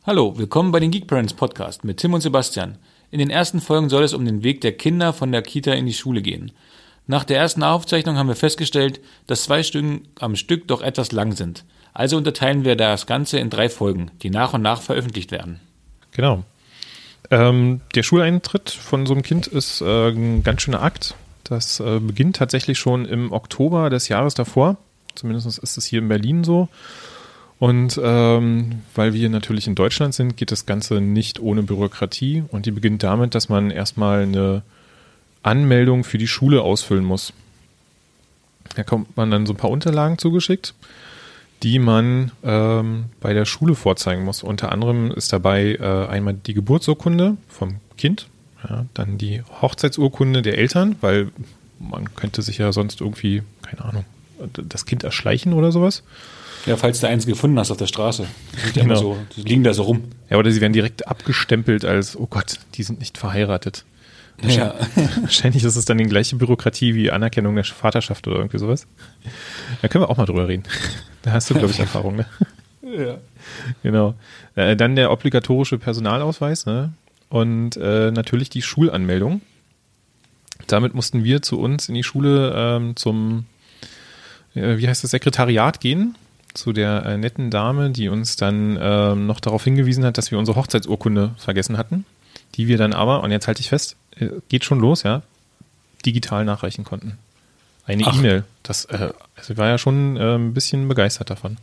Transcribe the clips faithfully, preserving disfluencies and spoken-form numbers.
Hallo, willkommen bei den Geek Parents Podcast mit Tim und Sebastian. In den ersten Folgen soll es um den Weg der Kinder von der Kita in die Schule gehen. Nach der ersten Aufzeichnung haben wir festgestellt, dass zwei Stunden am Stück doch etwas lang sind. Also unterteilen wir das Ganze in drei Folgen, die nach und nach veröffentlicht werden. Genau. Ähm, der Schuleintritt von so einem Kind ist äh, ein ganz schöner Akt. Das äh, beginnt tatsächlich schon im Oktober des Jahres davor. Zumindest ist es hier in Berlin so. Und ähm, weil wir natürlich in Deutschland sind, geht das Ganze nicht ohne Bürokratie. Und die beginnt damit, dass man erstmal eine Anmeldung für die Schule ausfüllen muss. Da kommt man dann so ein paar Unterlagen zugeschickt, die man ähm, bei der Schule vorzeigen muss. Unter anderem ist dabei äh, einmal die Geburtsurkunde vom Kind, ja, dann die Hochzeitsurkunde der Eltern, weil man könnte sich ja sonst irgendwie, keine Ahnung, das Kind erschleichen oder sowas. Ja, falls du eins gefunden hast auf der Straße. Die, sind ja Genau. immer so, die liegen da so rum. Ja, oder sie werden direkt abgestempelt als, oh Gott, die sind nicht verheiratet. Ja. Wahrscheinlich ist es dann die gleiche Bürokratie wie Anerkennung der Vaterschaft oder irgendwie sowas. Da können wir auch mal drüber reden. Da hast du, glaube ich, Erfahrung, ne? Ja. Genau. Äh, dann der obligatorische Personalausweis, ne? Und äh, natürlich die Schulanmeldung. Damit mussten wir zu uns in die Schule ähm, zum, äh, wie heißt das, Sekretariat gehen. Zu der äh, netten Dame, die uns dann äh, noch darauf hingewiesen hat, dass wir unsere Hochzeitsurkunde vergessen hatten, die wir dann aber, und jetzt halte ich fest, äh, geht schon los, ja, digital nachreichen konnten. Eine Ach. E-Mail. Das, äh, also ich war ja schon äh, ein bisschen begeistert davon.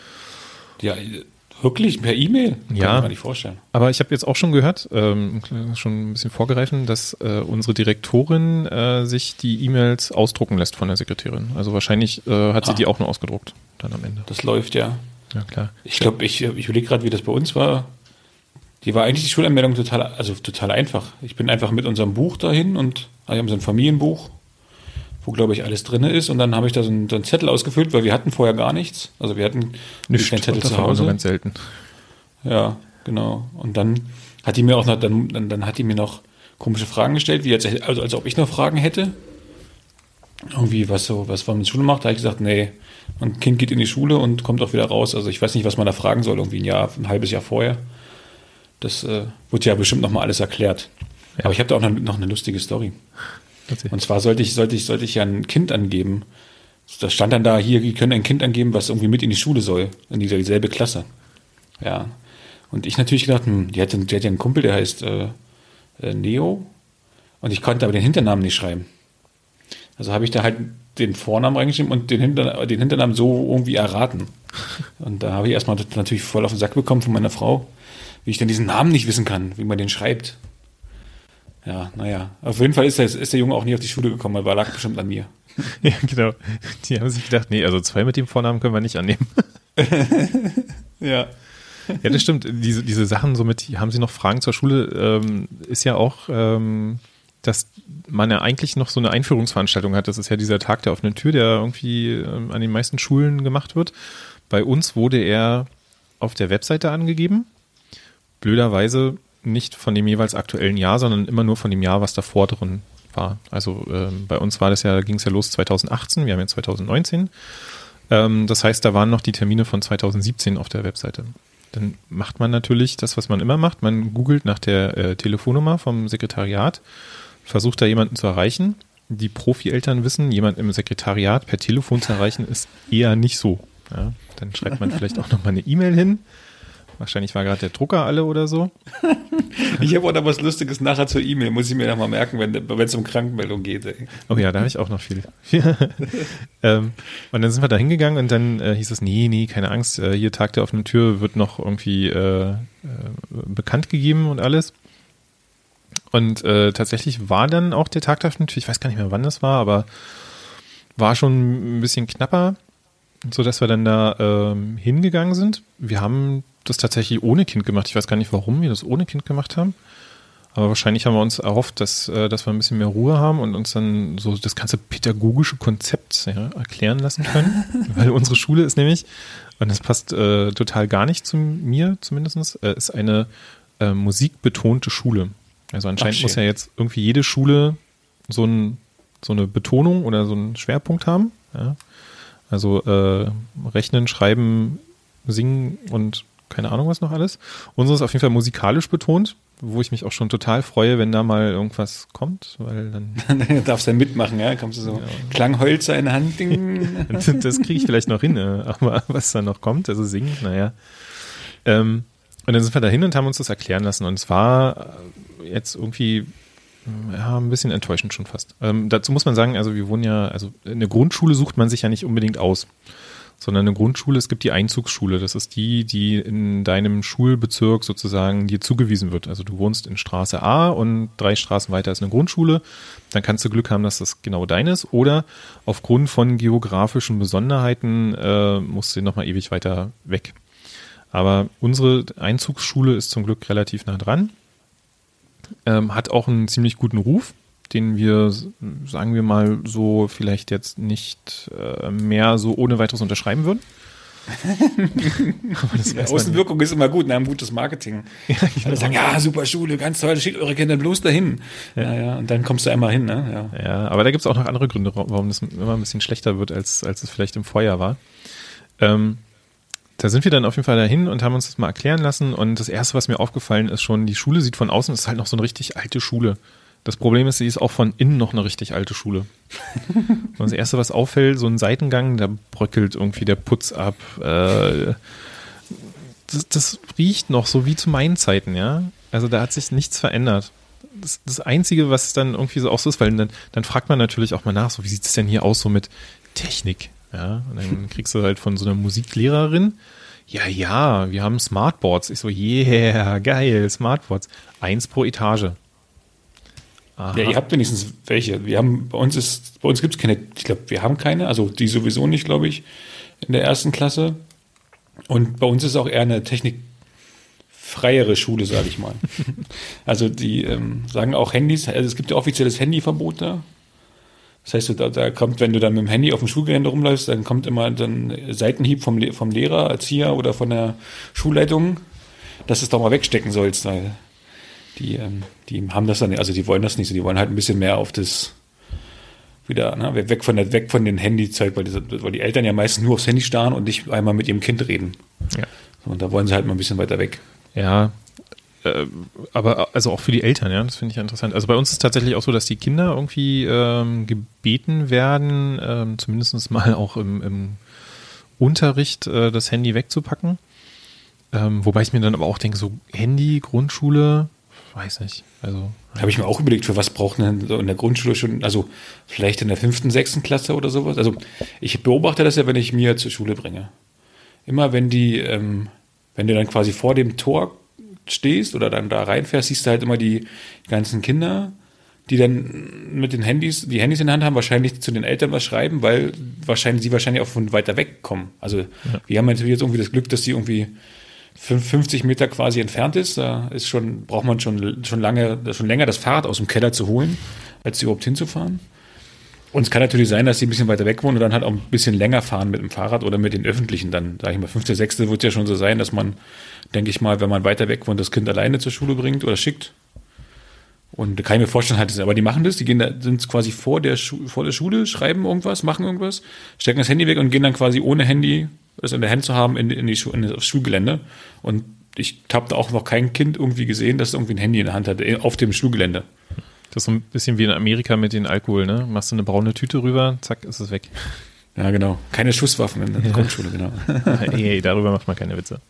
Ja, wirklich? Per E-Mail? Kann Ja. ich mir gar nicht vorstellen. Aber ich habe jetzt auch schon gehört, ähm, schon ein bisschen vorgreifen, dass äh, unsere Direktorin äh, sich die E-Mails ausdrucken lässt von der Sekretärin. Also wahrscheinlich äh, hat sie Ah. die auch nur ausgedruckt dann am Ende. Das läuft ja. Ja, klar. Ich glaube, ich, ich überlege gerade, wie das bei uns war. Die war eigentlich die Schulanmeldung total, also total einfach. Ich bin einfach mit unserem Buch dahin und also wir haben so ein Familienbuch, wo, glaube ich, alles drin ist. Und dann habe ich da so einen, so einen Zettel ausgefüllt, weil wir hatten vorher gar nichts. Also wir hatten Nicht keinen Zettel das zu war nur Hause. ganz selten. Ja, genau. Und dann hat die mir auch noch, dann, dann, dann hat die mir noch komische Fragen gestellt, wie als, also als ob ich noch Fragen hätte. Irgendwie, was so, was man mit Schule macht, da habe ich gesagt, nee, mein Kind geht in die Schule und kommt auch wieder raus. Also ich weiß nicht, was man da fragen soll, irgendwie ein Jahr, ein halbes Jahr vorher. Das äh, wird ja bestimmt nochmal alles erklärt. Ja. Aber ich habe da auch noch, noch eine lustige Story. Erzähl. Und zwar sollte ich, sollte ich, sollte ich ja ein Kind angeben. Da stand dann da, hier, die können ein Kind angeben, was irgendwie mit in die Schule soll, in diese dieselbe Klasse. Ja. Und ich natürlich gedacht, hm, die hat, die hat ja einen Kumpel, der heißt äh, äh, Neo. Und ich konnte aber den Hinternamen nicht schreiben. Also habe ich da halt den Vornamen reingeschrieben und den, Hinter, den Hinternamen so irgendwie erraten. Und da habe ich erstmal natürlich voll auf den Sack bekommen von meiner Frau, wie ich denn diesen Namen nicht wissen kann, wie man den schreibt. Ja, naja. Auf jeden Fall ist der, ist der Junge auch nie auf die Schule gekommen, weil er lag bestimmt an mir. Ja, genau. Die haben sich gedacht, nee, also zwei mit dem Vornamen können wir nicht annehmen. Ja. Ja, das stimmt. Diese, diese Sachen, somit haben Sie noch Fragen zur Schule, ähm, ist ja auch, ähm, dass man ja eigentlich noch so eine Einführungsveranstaltung hat. Das ist ja dieser Tag der offenen Tür, der irgendwie ähm, an den meisten Schulen gemacht wird. Bei uns wurde er auf der Webseite angegeben. Blöderweise nicht von dem jeweils aktuellen Jahr, sondern immer nur von dem Jahr, was davor drin war. Also ähm, bei uns war das ja, ging es ja los zwanzig achtzehn, wir haben ja zwanzig neunzehn. Ähm, das heißt, da waren noch die Termine von zwanzig siebzehn auf der Webseite. Dann macht man natürlich das, was man immer macht. Man googelt nach der äh, Telefonnummer vom Sekretariat, versucht da jemanden zu erreichen. Die Profi-Eltern wissen, jemand im Sekretariat per Telefon zu erreichen, ist eher nicht so. Ja, dann schreibt man vielleicht auch nochmal eine E-Mail hin. Wahrscheinlich war gerade der Drucker alle oder so. Ich habe auch noch was Lustiges nachher zur E-Mail, muss ich mir noch mal merken, wenn es um Krankenmeldung geht. Ey. Oh ja, da habe ich auch noch viel. ähm, und dann sind wir da hingegangen und dann äh, hieß es, nee, nee, keine Angst, äh, hier Tag der offenen Tür wird noch irgendwie äh, äh, bekannt gegeben und alles. Und äh, tatsächlich war dann auch der Tag der offenen Tür, ich weiß gar nicht mehr, wann das war, aber war schon ein bisschen knapper, sodass wir dann da ähm, hingegangen sind. Wir haben das tatsächlich ohne Kind gemacht. Ich weiß gar nicht, warum wir das ohne Kind gemacht haben. Aber wahrscheinlich haben wir uns erhofft, dass, äh, dass wir ein bisschen mehr Ruhe haben und uns dann so das ganze pädagogische Konzept ja, erklären lassen können. Weil unsere Schule ist nämlich, und das passt äh, total gar nicht zu mir zumindest, äh, ist eine äh, musikbetonte Schule. Also anscheinend Ach, muss ja jetzt irgendwie jede Schule so, ein, so eine Betonung oder so einen Schwerpunkt haben. Ja? Also äh, Rechnen, Schreiben, Singen und keine Ahnung was noch alles. Unsere ist auf jeden Fall musikalisch betont, wo ich mich auch schon total freue, wenn da mal irgendwas kommt, weil dann... dann darfst du ja mitmachen, ja, kommst du so, ja. Klangholzer in der Hand, ding. Das kriege ich vielleicht noch hin, aber was dann noch kommt, also singen, naja. Ähm, und dann sind wir dahin und haben uns das erklären lassen und es war jetzt irgendwie ja, ein bisschen enttäuschend schon fast. Ähm, dazu muss man sagen, also wir wohnen ja, also eine Grundschule sucht man sich ja nicht unbedingt aus, sondern eine Grundschule, es gibt die Einzugsschule. Das ist die, die in deinem Schulbezirk sozusagen dir zugewiesen wird. Also du wohnst in Straße A und drei Straßen weiter ist eine Grundschule. Dann kannst du Glück haben, dass das genau deine ist. Oder aufgrund von geografischen Besonderheiten äh, musst du nochmal ewig weiter weg. Aber unsere Einzugsschule ist zum Glück relativ nah dran. Ähm, hat auch einen ziemlich guten Ruf, den wir, sagen wir mal, so vielleicht jetzt nicht äh, mehr so ohne weiteres unterschreiben würden. Aber das ja, Außenwirkung ist immer gut, ne? Ein gutes Marketing. Ja, genau. Alle sagen, ja, super Schule, ganz toll, schickt eure Kinder bloß dahin. Ja. Ja, ja, und dann kommst du einmal hin. Ne? Ja. Ja, aber da gibt es auch noch andere Gründe, warum das immer ein bisschen schlechter wird, als, als es vielleicht im Vorjahr war. Ähm, Da sind wir dann auf jeden Fall dahin und haben uns das mal erklären lassen. Und das Erste, was mir aufgefallen ist schon, die Schule sieht von außen, ist halt noch so eine richtig alte Schule. Das Problem ist, sie ist auch von innen noch eine richtig alte Schule. Und das Erste, was auffällt, so ein Seitengang, da bröckelt irgendwie der Putz ab. Äh, das, das riecht noch so wie zu meinen Zeiten, ja. Also da hat sich nichts verändert. Das, das Einzige, was dann irgendwie so auch so ist, weil dann, dann fragt man natürlich auch mal nach, so wie sieht es denn hier aus so mit Technik? Ja, und dann kriegst du halt von so einer Musiklehrerin, ja, ja, wir haben Smartboards. Ich so, yeah, geil, Smartboards. Eins pro Etage. Aha. Ja, ihr habt wenigstens welche. Wir haben, bei uns ist, bei uns gibt es keine, ich glaube, wir haben keine, also die sowieso nicht, glaube ich, in der ersten Klasse. Und bei uns ist auch eher eine technikfreiere Schule, sage ich mal. Also die ähm, sagen auch Handys, also es gibt ja offizielles Handyverbot da. Das heißt, da, da kommt, wenn du dann mit dem Handy auf dem Schulgelände rumläufst, dann kommt immer dann Seitenhieb vom, vom Lehrer, Erzieher oder von der Schulleitung, dass du es doch mal wegstecken sollst, weil die, ähm, die haben das dann, also die wollen das nicht so, die wollen halt ein bisschen mehr auf das wieder, ne, weg von der, weg von den Handyzeug, weil die, weil die Eltern ja meistens nur aufs Handy starren und nicht einmal mit ihrem Kind reden. Ja. Und da wollen sie halt mal ein bisschen weiter weg. Ja, aber also auch für die Eltern, ja, das finde ich ja interessant. Also bei uns ist es tatsächlich auch so, dass die Kinder irgendwie ähm, gebeten werden, ähm, zumindest mal auch im, im Unterricht äh, das Handy wegzupacken. Ähm, wobei ich mir dann aber auch denke, so Handy, Grundschule, weiß nicht. Also habe ich mir auch überlegt, für was braucht man in der Grundschule schon, also vielleicht in der fünften, sechsten Klasse oder sowas. Also ich beobachte das ja, wenn ich mir zur Schule bringe. Immer wenn die, ähm, wenn du dann quasi vor dem Tor stehst oder dann da reinfährst, siehst du halt immer die ganzen Kinder, die dann mit den Handys, die Handys in der Hand haben, wahrscheinlich zu den Eltern was schreiben, weil wahrscheinlich sie wahrscheinlich auch von weiter weg kommen. Also ja. Wir haben natürlich jetzt irgendwie das Glück, dass sie irgendwie fünfzig Meter quasi entfernt ist. Da ist schon, braucht man schon, schon lange, schon länger das Fahrrad aus dem Keller zu holen, als überhaupt hinzufahren. Und es kann natürlich sein, dass sie ein bisschen weiter weg wohnen und dann halt auch ein bisschen länger fahren mit dem Fahrrad oder mit den Öffentlichen. Dann, sage ich mal, fünfte, sechste wird es ja schon so sein, dass man, denke ich mal, wenn man weiter weg wohnt, das Kind alleine zur Schule bringt oder schickt. Und da kann ich mir vorstellen, halt, aber die machen das, die gehen da, sind quasi vor der, Schu- vor der Schule, schreiben irgendwas, machen irgendwas, stecken das Handy weg und gehen dann quasi ohne Handy, das in der Hand zu haben, in, in die Schu- in das Schulgelände. Und ich habe da auch noch kein Kind irgendwie gesehen, das irgendwie ein Handy in der Hand hat, auf dem Schulgelände. Das ist so ein bisschen wie in Amerika mit den Alkohol, ne? Machst du eine braune Tüte rüber, zack, ist es weg. Ja, genau. Keine Schusswaffen in der ja. Grundschule, genau. Ey, darüber macht man keine Witze.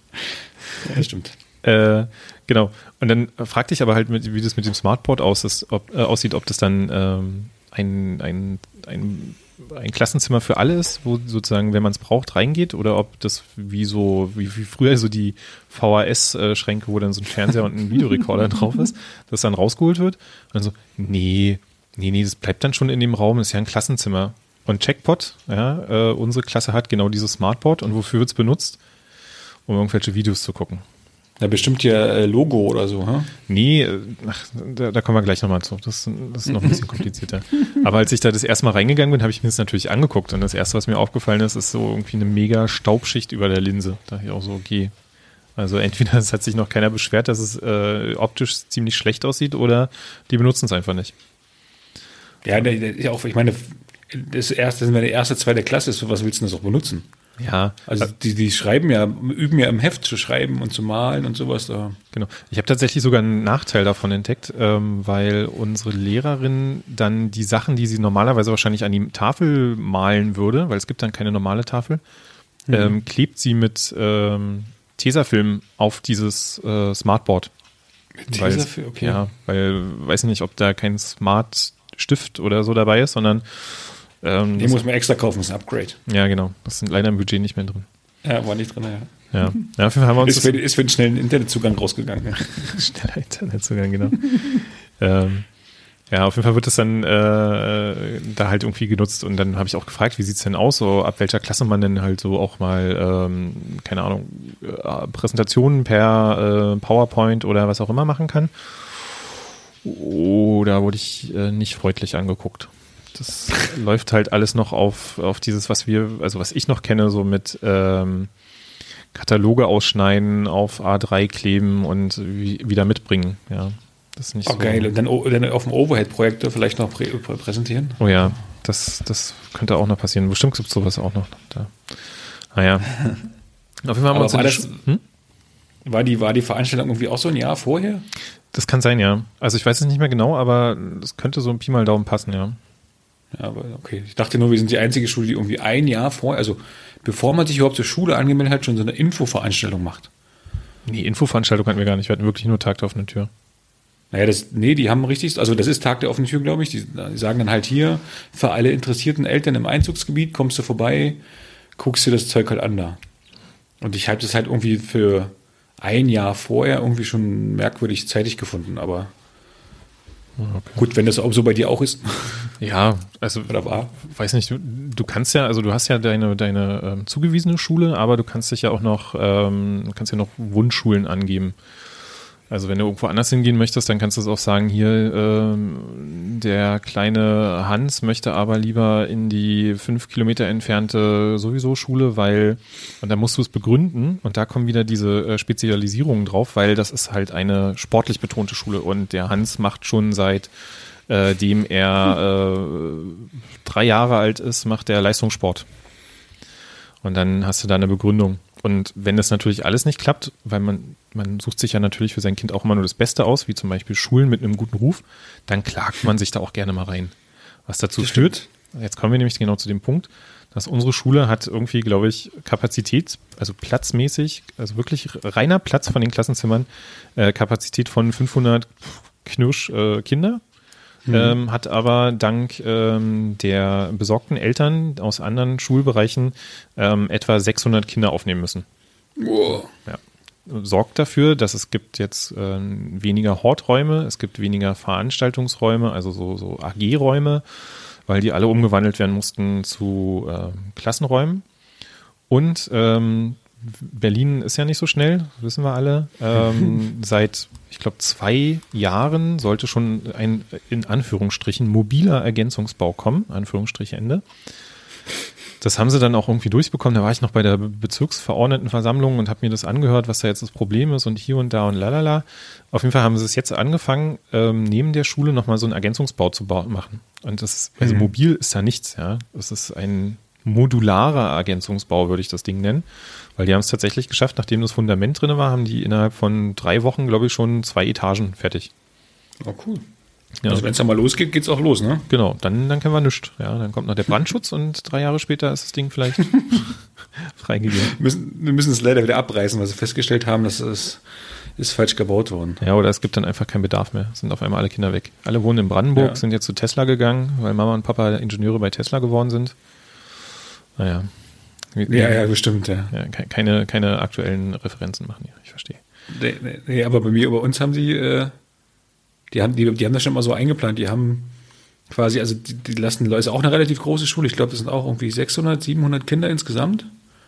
Ja, stimmt. Äh, genau. Und dann fragte ich aber halt, mit, wie das mit dem Smartboard aus, das, ob, äh, aussieht, ob das dann ähm, ein, ein, ein, ein Klassenzimmer für alle ist, wo sozusagen, wenn man es braucht, reingeht, oder ob das wie so, wie, wie früher so die V H S-Schränke, wo dann so ein Fernseher und ein Videorekorder drauf ist, das dann rausgeholt wird. Und dann so, nee, nee, nee, das bleibt dann schon in dem Raum, das ist ja ein Klassenzimmer. Und Checkpot, ja, äh, unsere Klasse hat genau dieses Smartboard. Und wofür wird es benutzt? Um irgendwelche Videos zu gucken. Ja, bestimmt ja äh, Logo oder so, ha? Nee, ach, da, da kommen wir gleich nochmal zu. Das, das ist noch ein bisschen komplizierter. Aber als ich da das erste Mal reingegangen bin, habe ich mir das natürlich angeguckt. Und das erste, was mir aufgefallen ist, ist so irgendwie eine mega Staubschicht über der Linse. Da dachte ich auch so, okay. Also entweder es hat sich noch keiner beschwert, dass es äh, optisch ziemlich schlecht aussieht, oder die benutzen es einfach nicht. Ja, der, der, auch, ich meine, das erste, wenn die erste, zweite Klasse ist, für was willst du das auch benutzen? Ja. Also die, die schreiben ja, üben ja im Heft zu schreiben und zu malen und sowas. Da. Genau. Ich habe tatsächlich sogar einen Nachteil davon entdeckt, ähm, weil unsere Lehrerin dann die Sachen, die sie normalerweise wahrscheinlich an die Tafel malen würde, weil es gibt dann keine normale Tafel, mhm. ähm, klebt sie mit ähm, Tesafilm auf dieses äh, Smartboard. Mit Tesafilm? Okay. Ja, weil, weiß nicht, ob da kein Smart-Stift oder so dabei ist, sondern Ähm, Den muss man extra kaufen, das ist ein Upgrade. Ja, genau. Das sind leider im Budget nicht mehr drin. Ja, war nicht drin, ja. Ja, ja auf jeden Fall haben wir uns. Ist für, ist für einen schnellen Internetzugang rausgegangen. Ja. Schneller Internetzugang, genau. ähm, ja, auf jeden Fall wird das dann äh, da halt irgendwie genutzt und dann habe ich auch gefragt, wie sieht es denn aus, so ab welcher Klasse man denn halt so auch mal, ähm, keine Ahnung, äh, Präsentationen per äh, PowerPoint oder was auch immer machen kann. Oh, da wurde ich äh, nicht freundlich angeguckt. Das läuft halt alles noch auf, auf dieses, was wir, also was ich noch kenne, so mit ähm, Kataloge ausschneiden, auf A drei kleben und wie, wieder mitbringen. Ja, das ist nicht oh, so. Geil. Und dann, dann auf dem Overhead-Projektor vielleicht noch prä präsentieren? Oh ja, das, das könnte auch noch passieren. Bestimmt gibt es sowas auch noch da. Naja. Auf jeden Fall haben wir uns war, das, hm? war, die, war die Veranstaltung irgendwie auch so ein Jahr vorher? Das kann sein, ja. Also ich weiß es nicht mehr genau, aber das könnte so ein Pi mal Daumen passen, ja. Ja, aber okay. Ich dachte nur, wir sind die einzige Schule, die irgendwie ein Jahr vorher, also bevor man sich überhaupt zur Schule angemeldet hat, schon so eine Infoveranstaltung macht. Nee, Infoveranstaltung hatten wir gar nicht. Wir hatten wirklich nur Tag der offenen Tür. Naja, das, nee, die haben richtig, also das ist Tag der offenen Tür, glaube ich. Die, die sagen dann halt hier, für alle interessierten Eltern im Einzugsgebiet, kommst du vorbei, guckst dir das Zeug halt an da. Und ich habe das halt irgendwie für ein Jahr vorher irgendwie schon merkwürdig zeitig gefunden, aber okay. Gut, wenn das auch so bei dir auch ist. Ja, also oder war? Weiß nicht, du, du kannst ja, also du hast ja deine, deine ähm, zugewiesene Schule, aber du kannst dich ja auch noch, ähm, kannst ja noch Wunschschulen angeben. Also wenn du irgendwo anders hingehen möchtest, dann kannst du es auch sagen, hier ähm, der kleine Hans möchte aber lieber in die fünf Kilometer entfernte sowieso Schule, weil, und dann musst du es begründen und da kommen wieder diese äh, Spezialisierungen drauf, weil das ist halt eine sportlich betonte Schule und der Hans macht schon seit äh, dem er äh, drei Jahre alt ist, macht er Leistungssport. Und dann hast du da eine Begründung. Und wenn das natürlich alles nicht klappt, weil man, man sucht sich ja natürlich für sein Kind auch immer nur das Beste aus, wie zum Beispiel Schulen mit einem guten Ruf, dann klagt man sich da auch gerne mal rein. Was dazu das führt, stimmt. Jetzt kommen wir nämlich genau zu dem Punkt, dass unsere Schule hat irgendwie, glaube ich, Kapazität, also platzmäßig, also wirklich reiner Platz von den Klassenzimmern, äh, Kapazität von fünfhundert Knirsch äh, Kinder. Mhm. Ähm, hat aber dank ähm, der besorgten Eltern aus anderen Schulbereichen ähm, etwa sechshundert Kinder aufnehmen müssen. Wow. Ja. Sorgt dafür, dass es gibt jetzt äh, weniger Horträume, es gibt weniger Veranstaltungsräume, also so, so A G-Räume, weil die alle umgewandelt werden mussten zu äh, Klassenräumen. Und ähm, Berlin ist ja nicht so schnell, wissen wir alle. Ähm, seit, ich glaube, zwei Jahren sollte schon ein, in Anführungsstrichen, mobiler Ergänzungsbau kommen, Anführungsstrich Ende. Das haben sie dann auch irgendwie durchbekommen. Da war ich noch bei der Bezirksverordnetenversammlung und habe mir das angehört, was da jetzt das Problem ist und hier und da und lalala. Auf jeden Fall haben sie es jetzt angefangen, ähm, neben der Schule nochmal so einen Ergänzungsbau zu machen. Und das ist, also mhm. mobil ist da nichts, ja. Das ist ein modularer Ergänzungsbau, würde ich das Ding nennen. Weil die haben es tatsächlich geschafft, nachdem das Fundament drin war, haben die innerhalb von drei Wochen, glaube ich, schon zwei Etagen fertig. Oh, cool. Ja. Also wenn es dann mal losgeht, geht's auch los, ne? Genau, dann, dann können wir nichts. Ja, dann kommt noch der Brandschutz und drei Jahre später ist das Ding vielleicht freigegeben. Wir müssen, wir müssen es leider wieder abreißen, weil sie festgestellt haben, dass es ist falsch gebaut worden. Ja, oder es gibt dann einfach keinen Bedarf mehr. Sind auf einmal alle Kinder weg. Alle wohnen in Brandenburg, ja. Sind jetzt zu Tesla gegangen, weil Mama und Papa Ingenieure bei Tesla geworden sind. Naja. Ja, ja, bestimmt, ja. ja keine, keine aktuellen Referenzen machen hier, ich verstehe. Nee, nee, nee, aber bei mir, bei uns haben sie, äh, die haben, die, die haben das schon mal so eingeplant, die haben quasi, also die, die lassen Leute, ist auch eine relativ große Schule, ich glaube, das sind auch irgendwie sechshundert, siebenhundert Kinder insgesamt,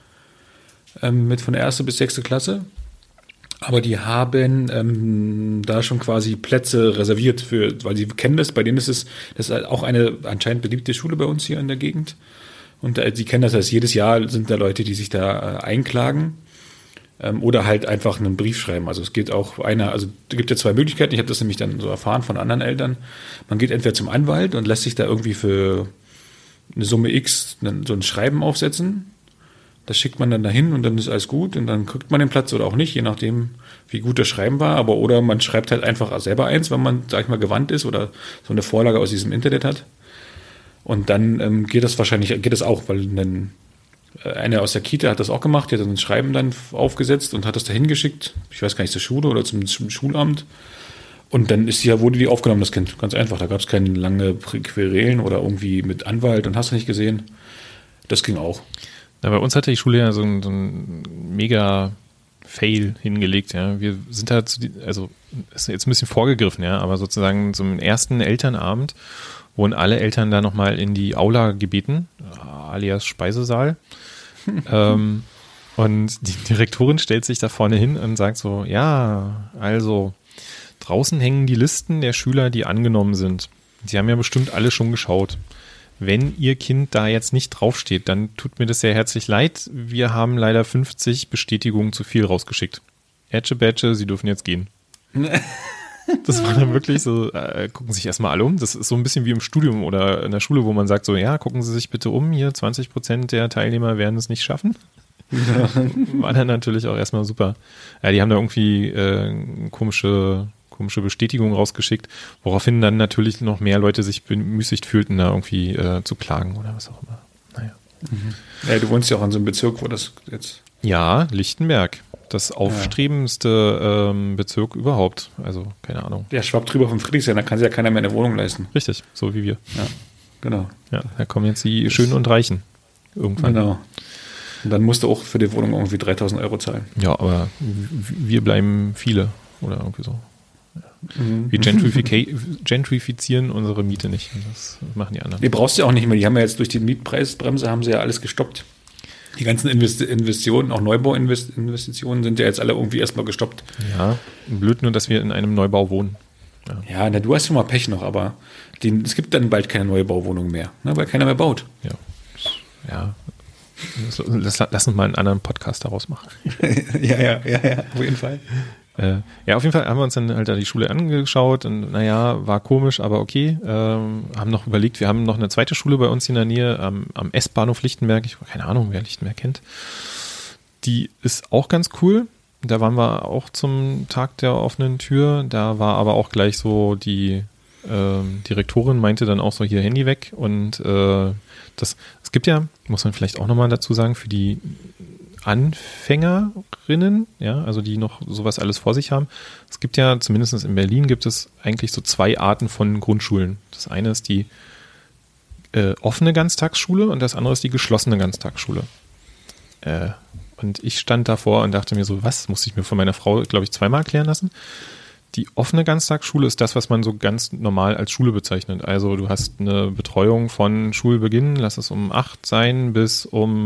ähm, mit von der ersten bis sechste Klasse, aber die haben ähm, da schon quasi Plätze reserviert für, weil sie kennen das, bei denen ist es, das ist auch eine anscheinend beliebte Schule bei uns hier in der Gegend. Und äh, sie kennen das, heißt, jedes Jahr sind da Leute, die sich da äh, einklagen ähm, oder halt einfach einen Brief schreiben. Also es geht auch einer, also es gibt ja zwei Möglichkeiten, ich habe das nämlich dann so erfahren von anderen Eltern. Man geht entweder zum Anwalt und lässt sich da irgendwie für eine Summe X einen, so ein Schreiben aufsetzen. Das schickt man dann dahin und dann ist alles gut und dann kriegt man den Platz oder auch nicht, je nachdem, wie gut das Schreiben war. Aber oder man schreibt halt einfach selber eins, wenn man, sag ich mal, gewandt ist oder so eine Vorlage aus diesem Internet hat. Und dann ähm, geht das wahrscheinlich, geht das auch, weil dann äh, eine aus der Kita hat das auch gemacht, die hat dann ein Schreiben dann aufgesetzt und hat das dahin geschickt. Ich weiß gar nicht, zur Schule oder zum, zum Schulamt. Und dann ist die, wurde die aufgenommen, das Kind. Ganz einfach. Da gab es keine lange Querelen oder irgendwie mit Anwalt und hast du nicht gesehen. Das ging auch. Ja, bei uns hatte die Schule ja so ein, so ein mega Fail hingelegt. Ja. Wir sind da zu, die, also ist jetzt ein bisschen vorgegriffen, ja, aber sozusagen zum ersten Elternabend wurden alle Eltern da nochmal in die Aula gebeten, alias Speisesaal. ähm, und die Direktorin stellt sich da vorne hin und sagt so, ja, also draußen hängen die Listen der Schüler, die angenommen sind. Sie haben ja bestimmt alle schon geschaut. Wenn Ihr Kind da jetzt nicht draufsteht, dann tut mir das sehr herzlich leid. Wir haben leider fünfzig Bestätigungen zu viel rausgeschickt. Ätsche Bätsche, Sie dürfen jetzt gehen. Das war dann wirklich so, äh, gucken Sie sich erstmal alle um. Das ist so ein bisschen wie im Studium oder in der Schule, wo man sagt so, ja, gucken Sie sich bitte um. Hier zwanzig Prozent der Teilnehmer werden es nicht schaffen. Ja. War dann natürlich auch erstmal super. Ja, die haben da irgendwie äh, komische... komische Bestätigung rausgeschickt, woraufhin dann natürlich noch mehr Leute sich bemüßigt fühlten, da irgendwie äh, zu klagen oder was auch immer. Naja. Mhm. Ja, du wohnst ja auch in so einem Bezirk, wo das jetzt... Ja, Lichtenberg. Das aufstrebendste ja. ähm, Bezirk überhaupt. Also, keine Ahnung. Der schwappt drüber vom Friedrichshain, da kann sich ja keiner mehr eine Wohnung leisten. Richtig, so wie wir. Ja, genau. Ja, da kommen jetzt die Schönen und Reichen. Irgendwann. Genau. Und dann musst du auch für die Wohnung irgendwie dreitausend Euro zahlen. Ja, aber wir bleiben viele oder irgendwie so. Wir gentrific- gentrifizieren unsere Miete nicht. Das machen die anderen. Die brauchst du ja auch nicht mehr. Die haben ja jetzt durch die Mietpreisbremse haben sie ja alles gestoppt. Die ganzen Invest- Investitionen, auch Neubauinvestitionen sind ja jetzt alle irgendwie erstmal gestoppt. Ja, blöd nur, dass wir in einem Neubau wohnen. Ja, ja na, du hast schon mal Pech noch, aber den, es gibt dann bald keine Neubauwohnung mehr, ne, weil keiner mehr baut. Ja, ja. Lass, lass uns mal einen anderen Podcast daraus machen. ja, ja, ja, ja, auf jeden Fall. Ja, auf jeden Fall haben wir uns dann halt da die Schule angeschaut und naja, war komisch, aber okay. Ähm, haben noch überlegt, wir haben noch eine zweite Schule bei uns in der Nähe am, am S-Bahnhof Lichtenberg. Ich habe keine Ahnung, wer Lichtenberg kennt. Die ist auch ganz cool. Da waren wir auch zum Tag der offenen Tür. Da war aber auch gleich so die ähm, Direktorin meinte dann auch so, hier Handy weg. Und äh, das, es gibt ja, muss man vielleicht auch nochmal dazu sagen, für die Anfängerinnen, ja, also die noch sowas alles vor sich haben. Es gibt ja, zumindest in Berlin gibt es eigentlich so zwei Arten von Grundschulen. Das eine ist die äh, offene Ganztagsschule und das andere ist die geschlossene Ganztagsschule. Äh, und ich stand davor und dachte mir so, was, musste ich mir von meiner Frau, glaube ich, zweimal erklären lassen. Die offene Ganztagsschule ist das, was man so ganz normal als Schule bezeichnet. Also du hast eine Betreuung von Schulbeginn, lass es um acht sein, bis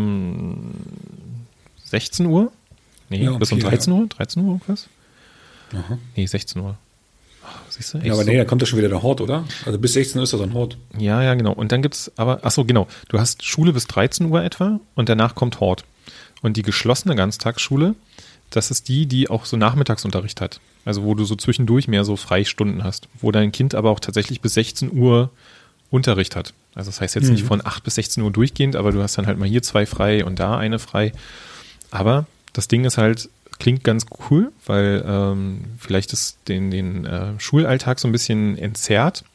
um sechzehn Uhr? Nee, ja, bis um dreizehn Uhr? dreizehn Uhr irgendwas? Aha. Nee, sechzehn Uhr. Ach, siehst du? Ja, aber so. Nee, da kommt ja schon wieder der Hort, oder? Also bis sechzehn Uhr ist das ein Hort. Ja, ja, genau. Und dann gibt's aber, ach so, genau. Du hast Schule bis dreizehn Uhr etwa und danach kommt Hort. Und die geschlossene Ganztagsschule, das ist die, die auch so Nachmittagsunterricht hat. Also wo du so zwischendurch mehr so Freistunden hast. Wo dein Kind aber auch tatsächlich bis sechzehn Uhr Unterricht hat. Also das heißt jetzt mhm. nicht von acht bis sechzehn Uhr durchgehend, aber du hast dann halt mal hier zwei frei und da eine frei. Aber das Ding ist halt, klingt ganz cool, weil ähm, vielleicht ist den, den äh, Schulalltag so ein bisschen entzerrt.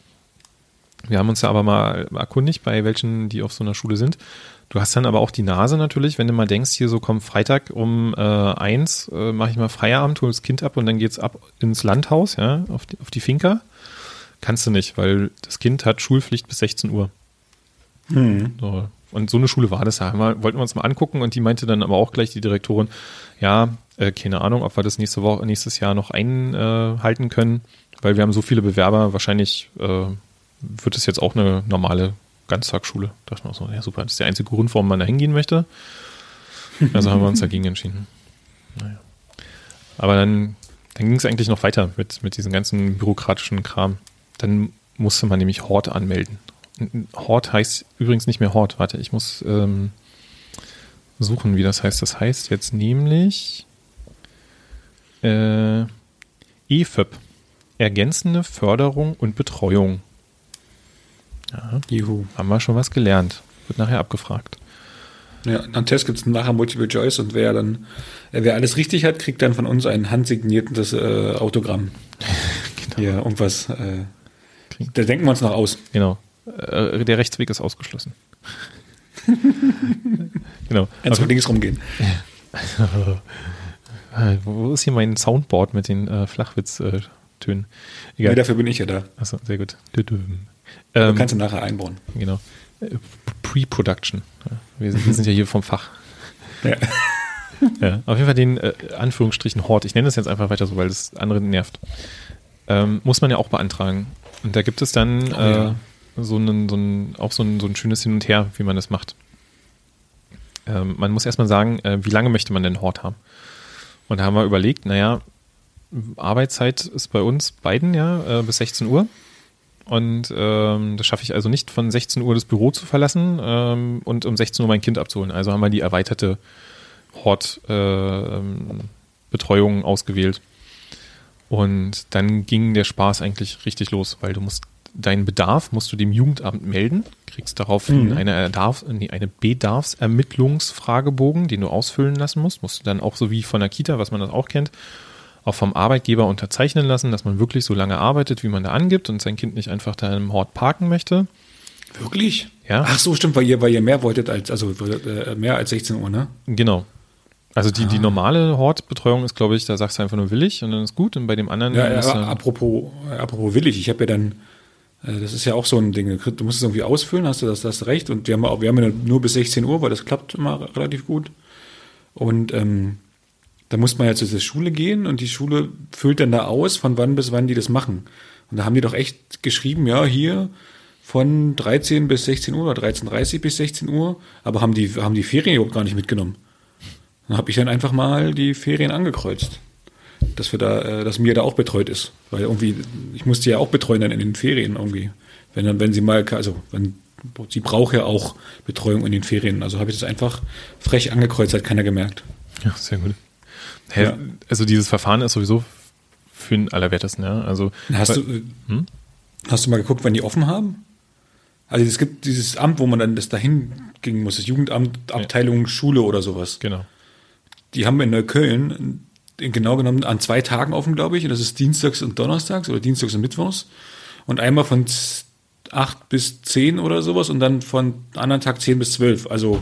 Wir haben uns da aber mal erkundigt, bei welchen, die auf so einer Schule sind. Du hast dann aber auch die Nase natürlich, wenn du mal denkst, hier so komm Freitag um äh, eins, äh, mache ich mal Feierabend, hol das Kind ab und dann geht's ab ins Landhaus, ja, auf die, auf die Finca. Kannst du nicht, weil das Kind hat Schulpflicht bis sechzehn Uhr. Mhm. So. Und so eine Schule war das ja. Wir, wollten wir uns mal angucken und die meinte dann aber auch gleich die Direktorin, ja, äh, keine Ahnung, ob wir das nächste Woche, nächstes Jahr noch einhalten äh, können, weil wir haben so viele Bewerber, wahrscheinlich äh, wird es jetzt auch eine normale Ganztagsschule. Da dachte man so, ja super, das ist der einzige Grund, warum man da hingehen möchte. Also haben wir uns dagegen entschieden. Naja. Aber dann, dann ging es eigentlich noch weiter mit, mit diesem ganzen bürokratischen Kram. Dann musste man nämlich Hort anmelden. Hort heißt übrigens nicht mehr Hort. Warte, ich muss ähm, suchen, wie das heißt. Das heißt jetzt nämlich äh, E F Ö P. Ergänzende Förderung und Betreuung. Ja, Juhu. Haben wir schon was gelernt. Wird nachher abgefragt. Ja, am Test gibt es nachher Multiple Choice und wer dann, wer alles richtig hat, kriegt dann von uns ein handsigniertes äh, Autogramm. Genau. Ja, irgendwas. Äh, da denken wir uns noch aus. Genau. Äh, der Rechtsweg ist ausgeschlossen. Genau. Einfach links rumgehen. Wo ist hier mein Soundboard mit den äh, Flachwitz-Tönen? Nee, dafür bin ich ja da. Achso, sehr gut. Ähm, kannst du nachher einbauen. Genau. Pre-Production. Wir sind, wir sind ja hier vom Fach. Ja. Ja, auf jeden Fall den äh, Anführungsstrichen Hort. Ich nenne das jetzt einfach weiter so, weil das andere nervt. Ähm, muss man ja auch beantragen. Und da gibt es dann oh, ja. äh, so, einen, so ein, auch so ein, so ein schönes Hin und Her, wie man das macht. Ähm, man muss erstmal sagen, äh, wie lange möchte man denn Hort haben? Und da haben wir überlegt, naja, Arbeitszeit ist bei uns beiden ja äh, bis sechzehn Uhr. Und ähm, das schaffe ich also nicht, von sechzehn Uhr das Büro zu verlassen ähm, und um sechzehn Uhr mein Kind abzuholen. Also haben wir die erweiterte Hortbetreuung äh, ausgewählt. Und dann ging der Spaß eigentlich richtig los, weil du musst deinen Bedarf musst du dem Jugendamt melden, kriegst daraufhin mhm. eine, Darf, nee, eine Bedarfsermittlungsfragebogen, den du ausfüllen lassen musst. Musst du dann auch so wie von der Kita, was man das auch kennt, auch vom Arbeitgeber unterzeichnen lassen, dass man wirklich so lange arbeitet, wie man da angibt und sein Kind nicht einfach da im Hort parken möchte. Wirklich? Ja. Ach so, stimmt, weil ihr, weil ihr mehr wolltet als, also äh, mehr als sechzehn Uhr, ne? Genau. Also die, ah. die normale Hortbetreuung ist, glaube ich, da sagst du einfach nur willig und dann ist gut. Und bei dem anderen... Ja, ja aber apropos, apropos willig, ich habe ja dann, äh, das ist ja auch so ein Ding, du musst es irgendwie ausfüllen, hast du das, das recht. Und wir haben, auch, wir haben ja nur bis sechzehn Uhr, weil das klappt immer relativ gut. Und ähm, da muss man ja zu der Schule gehen und die Schule füllt dann da aus, von wann bis wann die das machen. Und da haben die doch echt geschrieben, ja, hier von dreizehn bis sechzehn Uhr oder dreizehn Uhr dreißig bis sechzehn Uhr, aber haben die, haben die Ferien überhaupt gar nicht mitgenommen. Dann habe ich dann einfach mal die Ferien angekreuzt, dass wir da, äh, dass mir da auch betreut ist. Weil irgendwie, ich musste ja auch betreuen dann in den Ferien irgendwie. Wenn dann, wenn sie mal, also wenn, sie braucht ja auch Betreuung in den Ferien. Also habe ich das einfach frech angekreuzt, hat keiner gemerkt. Ja, sehr gut. Hey, ja. Also dieses Verfahren ist sowieso für den Allerwertesten, ja. Also, hast, weil, du, hm? hast du mal geguckt, wann die offen haben? Also es gibt dieses Amt, wo man dann das dahin gehen muss, das Jugendamt, Abteilung ja. Schule oder sowas. Genau. Die haben in Neukölln genau genommen an zwei Tagen offen, glaube ich. Das ist dienstags und donnerstags oder dienstags und mittwochs. Und einmal von acht bis zehn oder sowas und dann von anderen Tag zehn bis zwölf. Also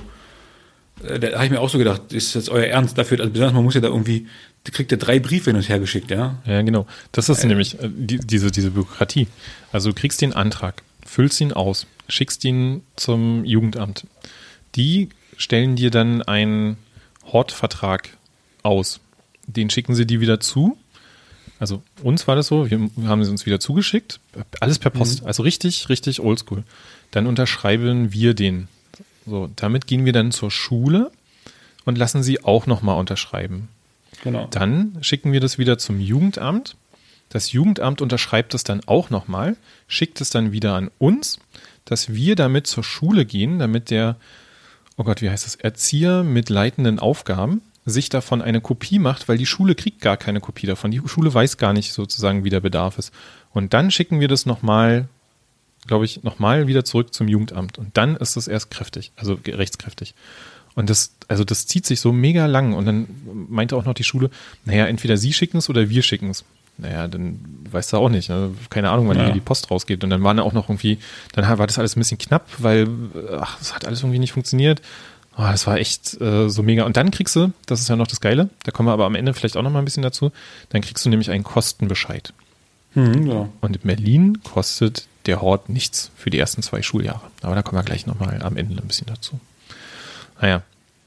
da habe ich mir auch so gedacht, ist das euer Ernst dafür? Also besonders man muss ja da irgendwie, da kriegt ja drei Briefe hin und her geschickt, ja? Ja, genau. Das ist äh, nämlich äh, die, diese, diese Bürokratie. Also du kriegst den Antrag, füllst ihn aus, schickst ihn zum Jugendamt. Die stellen dir dann einen Hortvertrag aus. Den schicken sie dir wieder zu. Also uns war das so, wir haben sie uns wieder zugeschickt. Alles per Post. Mhm. Also richtig, richtig oldschool. Dann unterschreiben wir den. So, damit gehen wir dann zur Schule und lassen sie auch nochmal unterschreiben. Genau. Dann schicken wir das wieder zum Jugendamt. Das Jugendamt unterschreibt es dann auch nochmal, schickt es dann wieder an uns, dass wir damit zur Schule gehen, damit der, oh Gott, wie heißt das, Erzieher mit leitenden Aufgaben sich davon eine Kopie macht, weil die Schule kriegt gar keine Kopie davon. Die Schule weiß gar nicht sozusagen, wie der Bedarf ist. Und dann schicken wir das nochmal, glaube ich, nochmal wieder zurück zum Jugendamt. Und dann ist es erst kräftig, also rechtskräftig. Und das, also das zieht sich so mega lang. Und dann meinte auch noch die Schule, naja, entweder sie schicken es oder wir schicken es. Naja, dann weißt du auch nicht. Ne? Keine Ahnung, wann ja. hier die Post rausgeht. Und dann waren auch noch irgendwie, dann war das alles ein bisschen knapp, weil, ach, das hat alles irgendwie nicht funktioniert. Oh, das war echt äh, so mega. Und dann kriegst du, das ist ja noch das Geile, da kommen wir aber am Ende vielleicht auch noch mal ein bisschen dazu, dann kriegst du nämlich einen Kostenbescheid. Mhm, ja. Und in Berlin kostet der Hort nichts für die ersten zwei Schuljahre. Aber da kommen wir gleich noch mal am Ende ein bisschen dazu. Naja.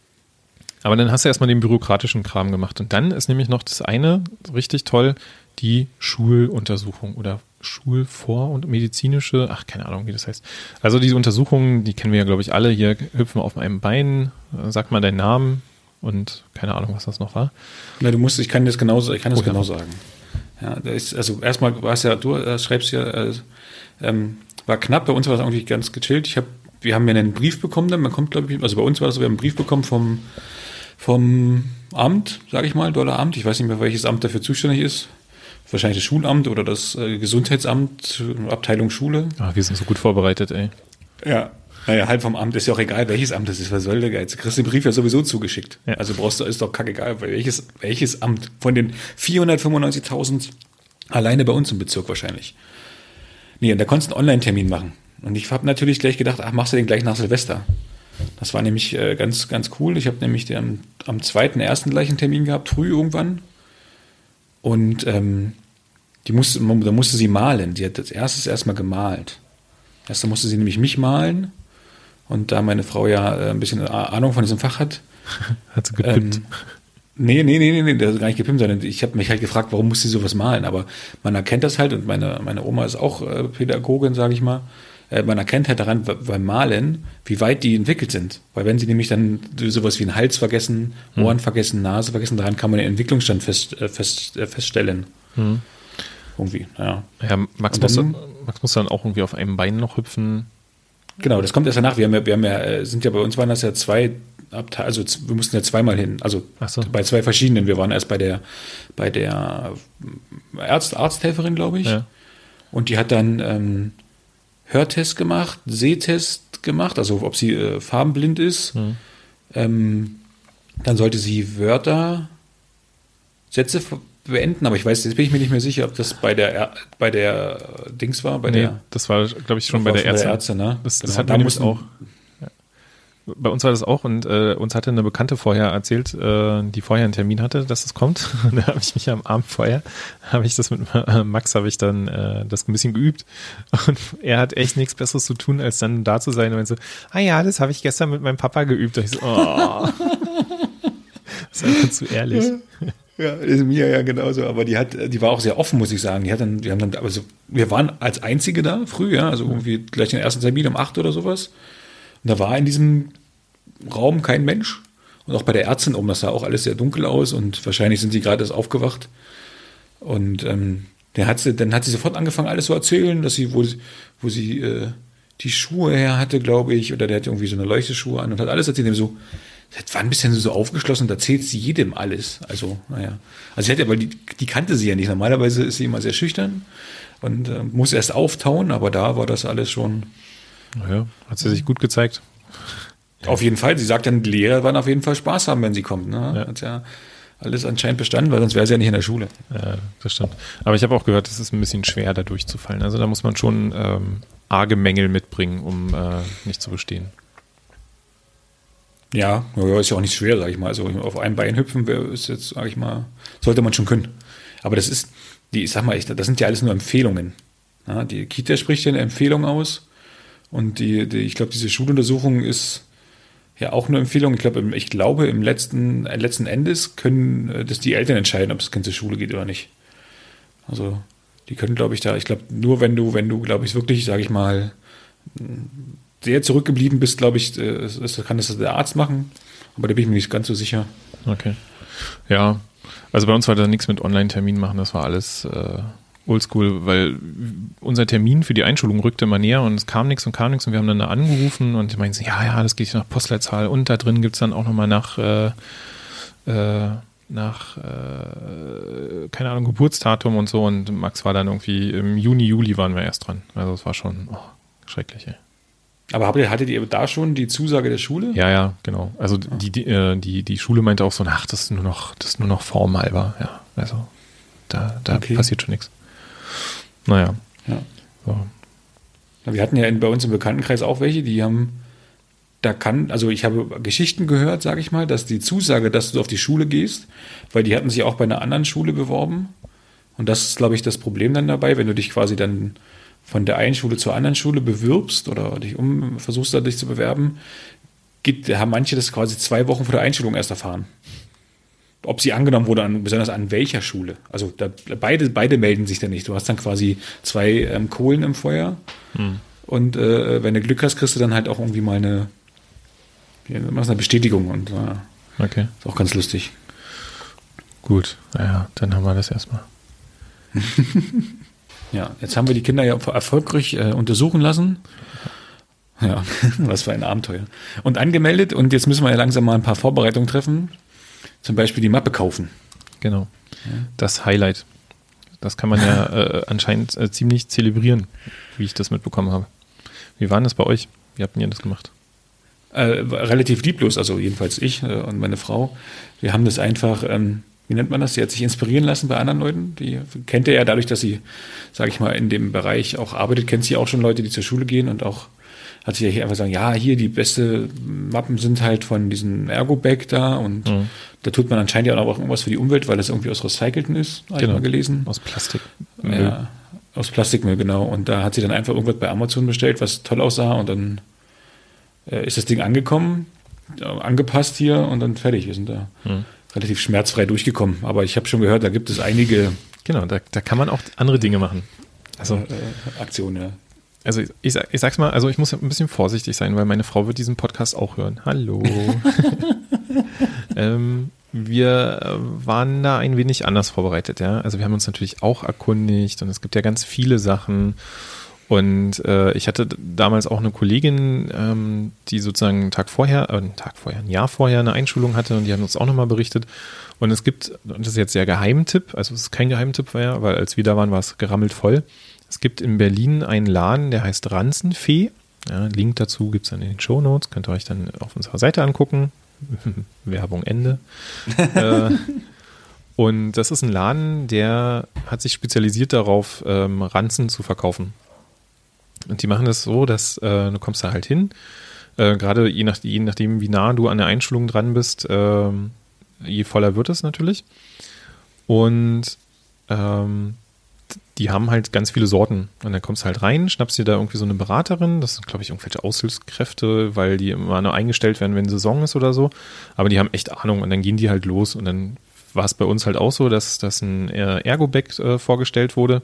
Aber dann hast du erstmal den bürokratischen Kram gemacht. Und dann ist nämlich noch das eine richtig toll, die Schuluntersuchung oder Schulvor- und medizinische, ach, keine Ahnung, wie das heißt. Also diese Untersuchungen, die kennen wir ja, glaube ich, alle. Hier hüpfen wir auf einem Bein, sag mal deinen Namen und keine Ahnung, was das noch war. Na, du musst, ich kann das genau, ich kann das oh, ja. genau sagen. Ja, da ist, also erstmal war es ja, du äh, schreibst ja, äh, ähm, war knapp, bei uns war das eigentlich ganz gechillt. Ich habe, wir haben ja einen Brief bekommen, dann man kommt, glaube ich, also bei uns war das so, wir haben einen Brief bekommen vom, vom Amt, sage ich mal, Dollar Amt. Ich weiß nicht mehr, welches Amt dafür zuständig ist. Wahrscheinlich das Schulamt oder das äh, Gesundheitsamt, Abteilung Schule. Ah, wir sind so gut vorbereitet, ey. Ja. Naja, halb vom Amt ist ja auch egal, welches Amt das ist. Was soll der Geiz? Du kriegst den Brief ja sowieso zugeschickt. Ja. Also brauchst du, ist doch kackegal, welches, welches Amt. Von den vierhundertfünfundneunzigtausend alleine bei uns im Bezirk wahrscheinlich. Nee, und da konntest du einen Online-Termin machen. Und ich habe natürlich gleich gedacht, ach, machst du den gleich nach Silvester. Das war nämlich äh, ganz, ganz cool. Ich habe nämlich den, am, am zweiten, ersten gleichen Termin gehabt, früh irgendwann. Und ähm, die musste, da musste sie malen. Die hat als erstes erstmal gemalt. Erst musste sie nämlich mich malen. Und da meine Frau ja äh, ein bisschen Ahnung von diesem Fach hat. Hat sie gepimpt? Ähm, nee, nee, nee, nee, nee, das ist gar nicht gepimpt, sondern ich habe mich halt gefragt, warum muss sie sowas malen? Aber man erkennt das halt, und meine, meine Oma ist auch äh, Pädagogin, sage ich mal. Äh, man erkennt halt daran beim Malen, wie weit die entwickelt sind. Weil wenn sie nämlich dann sowas wie einen Hals vergessen, Ohren hm. vergessen, Nase vergessen, daran kann man den Entwicklungsstand fest, äh, fest, äh, feststellen. Hm. Irgendwie, ja. Ja, Max, dann, muss, Max muss dann auch irgendwie auf einem Bein noch hüpfen. Genau, das kommt erst danach. Wir haben ja, wir haben ja, sind ja bei uns waren das ja zwei Abteile, also wir mussten ja zweimal hin, also so. bei zwei verschiedenen. Wir waren erst bei der, bei der Arzt, Arzthelferin, glaube ich. Ja. Und die hat dann ähm, Hörtest gemacht, Sehtest gemacht, also ob sie äh, farbenblind ist. Mhm. Ähm, dann sollte sie Wörter, Sätze beenden, aber ich weiß, jetzt bin ich mir nicht mehr sicher, ob das bei der bei der Dings war, bei nee, der das war, glaube ich, schon bei der Ärztin. Ärzte, ne? Das, das genau, hatten wir nämlich auch. Ja. Bei uns war das auch, und äh, uns hatte eine Bekannte vorher erzählt, äh, die vorher einen Termin hatte, dass es kommt. Und da habe ich mich am Abend vorher, habe ich das mit äh, Max, habe ich dann äh, das ein bisschen geübt, und er hat echt nichts Besseres zu tun, als dann da zu sein und so, ah ja, das habe ich gestern mit meinem Papa geübt. Und ich so, oh. Das ist einfach zu ehrlich. Ja, ist mir ja genauso, aber die hat, die war auch sehr offen, muss ich sagen. Die hat dann, wir haben dann, also wir waren als Einzige da, früh, ja, also irgendwie gleich den ersten Termin um acht oder sowas. Und da war in diesem Raum kein Mensch. Und auch bei der Ärztin oben, das sah auch alles sehr dunkel aus, und wahrscheinlich sind sie gerade erst aufgewacht. Und ähm, dann hat sie, dann hat sie sofort angefangen, alles zu erzählen, dass sie, wo, wo sie äh, die Schuhe her hatte, glaube ich, oder der hatte irgendwie so eine Leuchteschuhe an und hat alles erzählt, so. Das war ein bisschen so aufgeschlossen, da erzählt sie jedem alles. Also, naja. Also, sie hat ja, weil die, die kannte sie ja nicht. Normalerweise ist sie immer sehr schüchtern und äh, muss erst auftauen, aber da war das alles schon. Naja, hat sie sich gut gezeigt. Auf jeden Fall. Sie sagt dann, die Lehrer werden auf jeden Fall Spaß haben, wenn sie kommt. Ne? Ja. Hat ja alles anscheinend bestanden, weil sonst wäre sie ja nicht in der Schule. Ja, das stimmt. Aber ich habe auch gehört, es ist ein bisschen schwer, da durchzufallen. Also, da muss man schon ähm, arge Mängel mitbringen, um äh, nicht zu bestehen. Ja, ist ja auch nicht schwer, sag ich mal. Also auf einem Bein hüpfen ist jetzt, sag ich mal, sollte man schon können. Aber das ist, die, ich sag mal, ich, das sind ja alles nur Empfehlungen. Ja, die Kita spricht ja eine Empfehlung aus, und die, die ich glaube, diese Schuluntersuchung ist ja auch eine Empfehlung. Ich glaube, ich glaube, im letzten, letzten Endes können das die Eltern entscheiden, ob das Kind zur Schule geht oder nicht. Also die können, glaube ich, da, ich glaube, nur wenn du, wenn du, glaube ich, wirklich, sag ich mal, sehr zurückgeblieben bist, glaube ich, das kann das der Arzt machen, aber da bin ich mir nicht ganz so sicher. Okay. Ja, also bei uns war da nichts mit Online-Termin machen, das war alles äh, oldschool, weil unser Termin für die Einschulung rückte immer näher und es kam nichts und kam nichts, und wir haben dann da angerufen und die meinten, ja, ja, das geht nach Postleitzahl, und da drin gibt es dann auch nochmal nach äh, äh, nach, äh, keine Ahnung, Geburtsdatum und so, und Max war dann irgendwie im Juni, Juli waren wir erst dran. Also es war schon oh, schrecklich, ey. Aber habt ihr, hattet ihr da schon die Zusage der Schule? Ja, ja, genau. Also die, die, die, die Schule meinte auch so, ach, das ist nur noch, das ist nur noch formhalber, ja. Also da, da okay. passiert schon nichts. Naja. Ja. So. Wir hatten ja in, bei uns im Bekanntenkreis auch welche, die haben, da kann, also ich habe Geschichten gehört, sage ich mal, dass die Zusage, dass du auf die Schule gehst, weil die hatten sich auch bei einer anderen Schule beworben. Und das ist, glaube ich, das Problem dann dabei, wenn du dich quasi dann von der einen Schule zur anderen Schule bewirbst oder dich um versuchst, da dich zu bewerben, gibt, haben manche das quasi zwei Wochen vor der Einschulung erst erfahren. Ob sie angenommen wurde, an, besonders an welcher Schule. Also da, beide, beide melden sich dann nicht. Du hast dann quasi zwei ähm, Kohlen im Feuer, hm. und äh, wenn du Glück hast, kriegst du dann halt auch irgendwie mal eine, eine Bestätigung, und äh, okay. Ist auch ganz lustig. Gut, naja, dann haben wir das erstmal. Ja, jetzt haben wir die Kinder ja erfolgreich äh, untersuchen lassen. Ja, was für ein Abenteuer. Und angemeldet, und jetzt müssen wir ja langsam mal ein paar Vorbereitungen treffen. Zum Beispiel die Mappe kaufen. Genau. Ja. Das Highlight. Das kann man ja äh, anscheinend äh, ziemlich zelebrieren, wie ich das mitbekommen habe. Wie war denn das bei euch? Wie habt ihr das gemacht? Äh, relativ lieblos, also jedenfalls ich äh, und meine Frau. Wir haben das einfach, ähm, wie nennt man das? Sie hat sich inspirieren lassen bei anderen Leuten. Die kennt ihr ja dadurch, dass sie, sage ich mal, in dem Bereich auch arbeitet, kennt sie auch schon Leute, die zur Schule gehen und auch hat sie ja hier einfach sagen, ja, hier die beste Mappen sind halt von diesem Ergo-Bag da und mhm. da tut man anscheinend ja auch irgendwas für die Umwelt, weil das irgendwie aus Recycelten ist, habe genau. ich mal gelesen. Aus Plastik. Ja, aus Plastikmüll, genau. Und da hat sie dann einfach irgendwas bei Amazon bestellt, was toll aussah und dann äh, ist das Ding angekommen, äh, angepasst hier und dann fertig. Wir sind da mhm. relativ schmerzfrei durchgekommen. Aber ich habe schon gehört, da gibt es einige... Genau, da, da kann man auch andere Dinge machen. Also äh, Aktionen, ja. Also ich, ich, ich sag's mal, also ich muss ein bisschen vorsichtig sein, weil meine Frau wird diesen Podcast auch hören. Hallo. ähm, wir waren da ein wenig anders vorbereitet, ja. Also wir haben uns natürlich auch erkundigt und es gibt ja ganz viele Sachen. Und äh, ich hatte damals auch eine Kollegin, ähm, die sozusagen einen Tag vorher, äh, einen Tag vorher, ein Jahr vorher eine Einschulung hatte und die hat uns auch nochmal berichtet. Und es gibt, und das ist jetzt der Geheimtipp, also es ist kein Geheimtipp mehr, weil als wir da waren, war es gerammelt voll. Es gibt in Berlin einen Laden, der heißt Ranzenfee. Ja, Link dazu gibt es dann in den Shownotes. Könnt ihr euch dann auf unserer Seite angucken. Werbung Ende. äh, und das ist ein Laden, der hat sich spezialisiert darauf, ähm, Ranzen zu verkaufen. Und die machen das so, dass äh, du kommst da halt hin. Äh, gerade je, nach, je nachdem, wie nah du an der Einschulung dran bist, äh, je voller wird es natürlich. Und ähm, die haben halt ganz viele Sorten. Und dann kommst du halt rein, schnappst dir da irgendwie so eine Beraterin. Das sind, glaube ich, irgendwelche Aushilfskräfte, weil die immer nur eingestellt werden, wenn Saison ist oder so. Aber die haben echt Ahnung und dann gehen die halt los. Und dann war es bei uns halt auch so, dass, dass ein Ergo-Bag äh, vorgestellt wurde.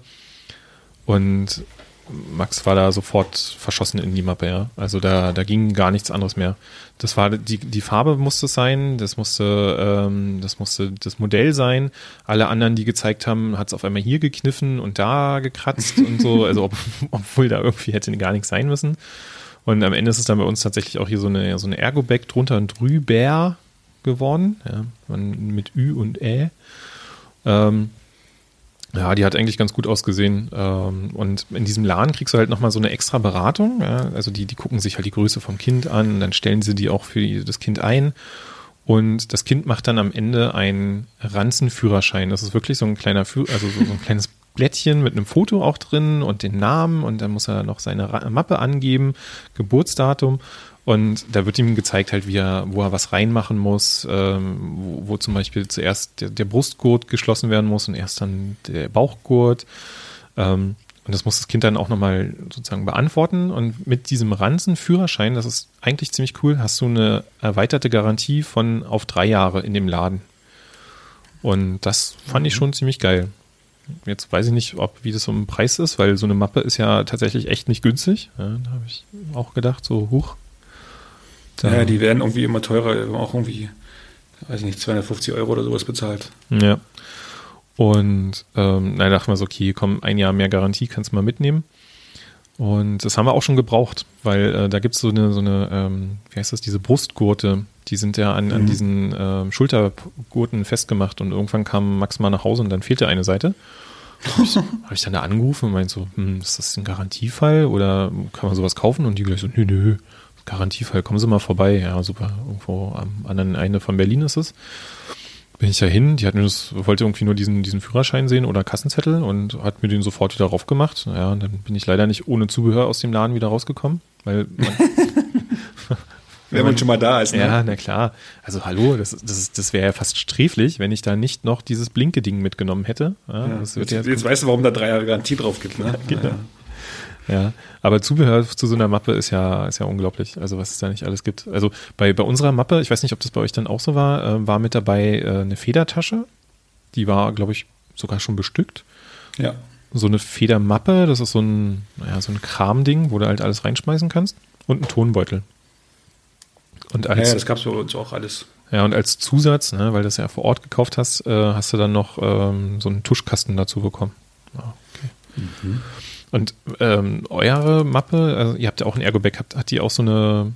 Und Max war da sofort verschossen in die Mappe, ja. Also da, da ging gar nichts anderes mehr. Das war die, die Farbe musste es sein, das musste, ähm, das musste das Modell sein. Alle anderen, die gezeigt haben, hat es auf einmal hier gekniffen und da gekratzt und so. Also ob, obwohl da irgendwie hätte gar nichts sein müssen. Und am Ende ist es dann bei uns tatsächlich auch hier so eine, so eine Ergo-Bag drunter und drüber geworden. Ja, mit Ü und Ä. Ähm, Ja, die hat eigentlich ganz gut ausgesehen. Und in diesem Laden kriegst du halt nochmal so eine extra Beratung. Ja? Also die, die gucken sich halt die Größe vom Kind an, dann stellen sie die auch für das Kind ein. Und das Kind macht dann am Ende einen Ranzenführerschein. Das ist wirklich so ein kleiner, Führ- also so ein kleines Blättchen mit einem Foto auch drin und den Namen. Und dann muss er noch seine Ra- Mappe angeben, Geburtsdatum. Und da wird ihm gezeigt, halt, wie er, wo er was reinmachen muss, ähm, wo, wo zum Beispiel zuerst der, der Brustgurt geschlossen werden muss und erst dann der Bauchgurt. Ähm, und das muss das Kind dann auch nochmal sozusagen beantworten. Und mit diesem Ranzenführerschein, das ist eigentlich ziemlich cool, hast du eine erweiterte Garantie von auf drei Jahre in dem Laden. Und das fand mhm. ich schon ziemlich geil. Jetzt weiß ich nicht, ob wie das so ein Preis ist, weil so eine Mappe ist ja tatsächlich echt nicht günstig. Ja, da habe ich auch gedacht, so huch. Da. Ja, die werden irgendwie immer teurer, auch irgendwie, weiß ich nicht, zweihundertfünfzig Euro oder sowas bezahlt. Ja. Und ähm, da dachten wir so, okay, komm, ein Jahr mehr Garantie, kannst du mal mitnehmen. Und das haben wir auch schon gebraucht, weil äh, da gibt es so eine, so eine ähm, wie heißt das, diese Brustgurte, die sind ja an, mhm. an diesen ähm, Schultergurten festgemacht und irgendwann kam Max mal nach Hause und dann fehlte eine Seite. Habe ich, hab ich dann da angerufen und meinte so, hm, ist das ein Garantiefall oder kann man sowas kaufen? Und die gleich so, nö, nö. Garantiefall, kommen Sie mal vorbei. Ja, super. Irgendwo am anderen Ende von Berlin ist es. Bin ich da hin, die hat mir das, wollte irgendwie nur diesen, diesen Führerschein sehen oder Kassenzettel und hat mir den sofort wieder raufgemacht. Ja, und dann bin ich leider nicht ohne Zubehör aus dem Laden wieder rausgekommen, weil man, wenn man schon mal da ist, ne? Ja, na klar. Also hallo, das, das, das wäre ja fast sträflich, wenn ich da nicht noch dieses Blinke-Ding mitgenommen hätte. Ja, ja, das wird jetzt, ja jetzt weißt du, warum da drei Jahre Garantie drauf gibt, ne? Genau. Ja. Ja, aber Zubehör zu so einer Mappe ist ja, ist ja unglaublich, also was es da nicht alles gibt. Also bei, bei unserer Mappe, ich weiß nicht, ob das bei euch dann auch so war, äh, war mit dabei äh, eine Federtasche, die war, glaube ich, sogar schon bestückt. Ja. So eine Federmappe, das ist so ein, naja, so ein Kramding, wo du halt alles reinschmeißen kannst und ein Tonbeutel. Und als, ja, das gab es bei uns auch alles. Ja, und als Zusatz, ne, weil du das ja vor Ort gekauft hast, äh, hast du dann noch ähm, so einen Tuschkasten dazu bekommen. Ah, okay. Mhm. Und ähm, eure Mappe, also ihr habt ja auch ein Ergo-Bag, hat, hat die auch so eine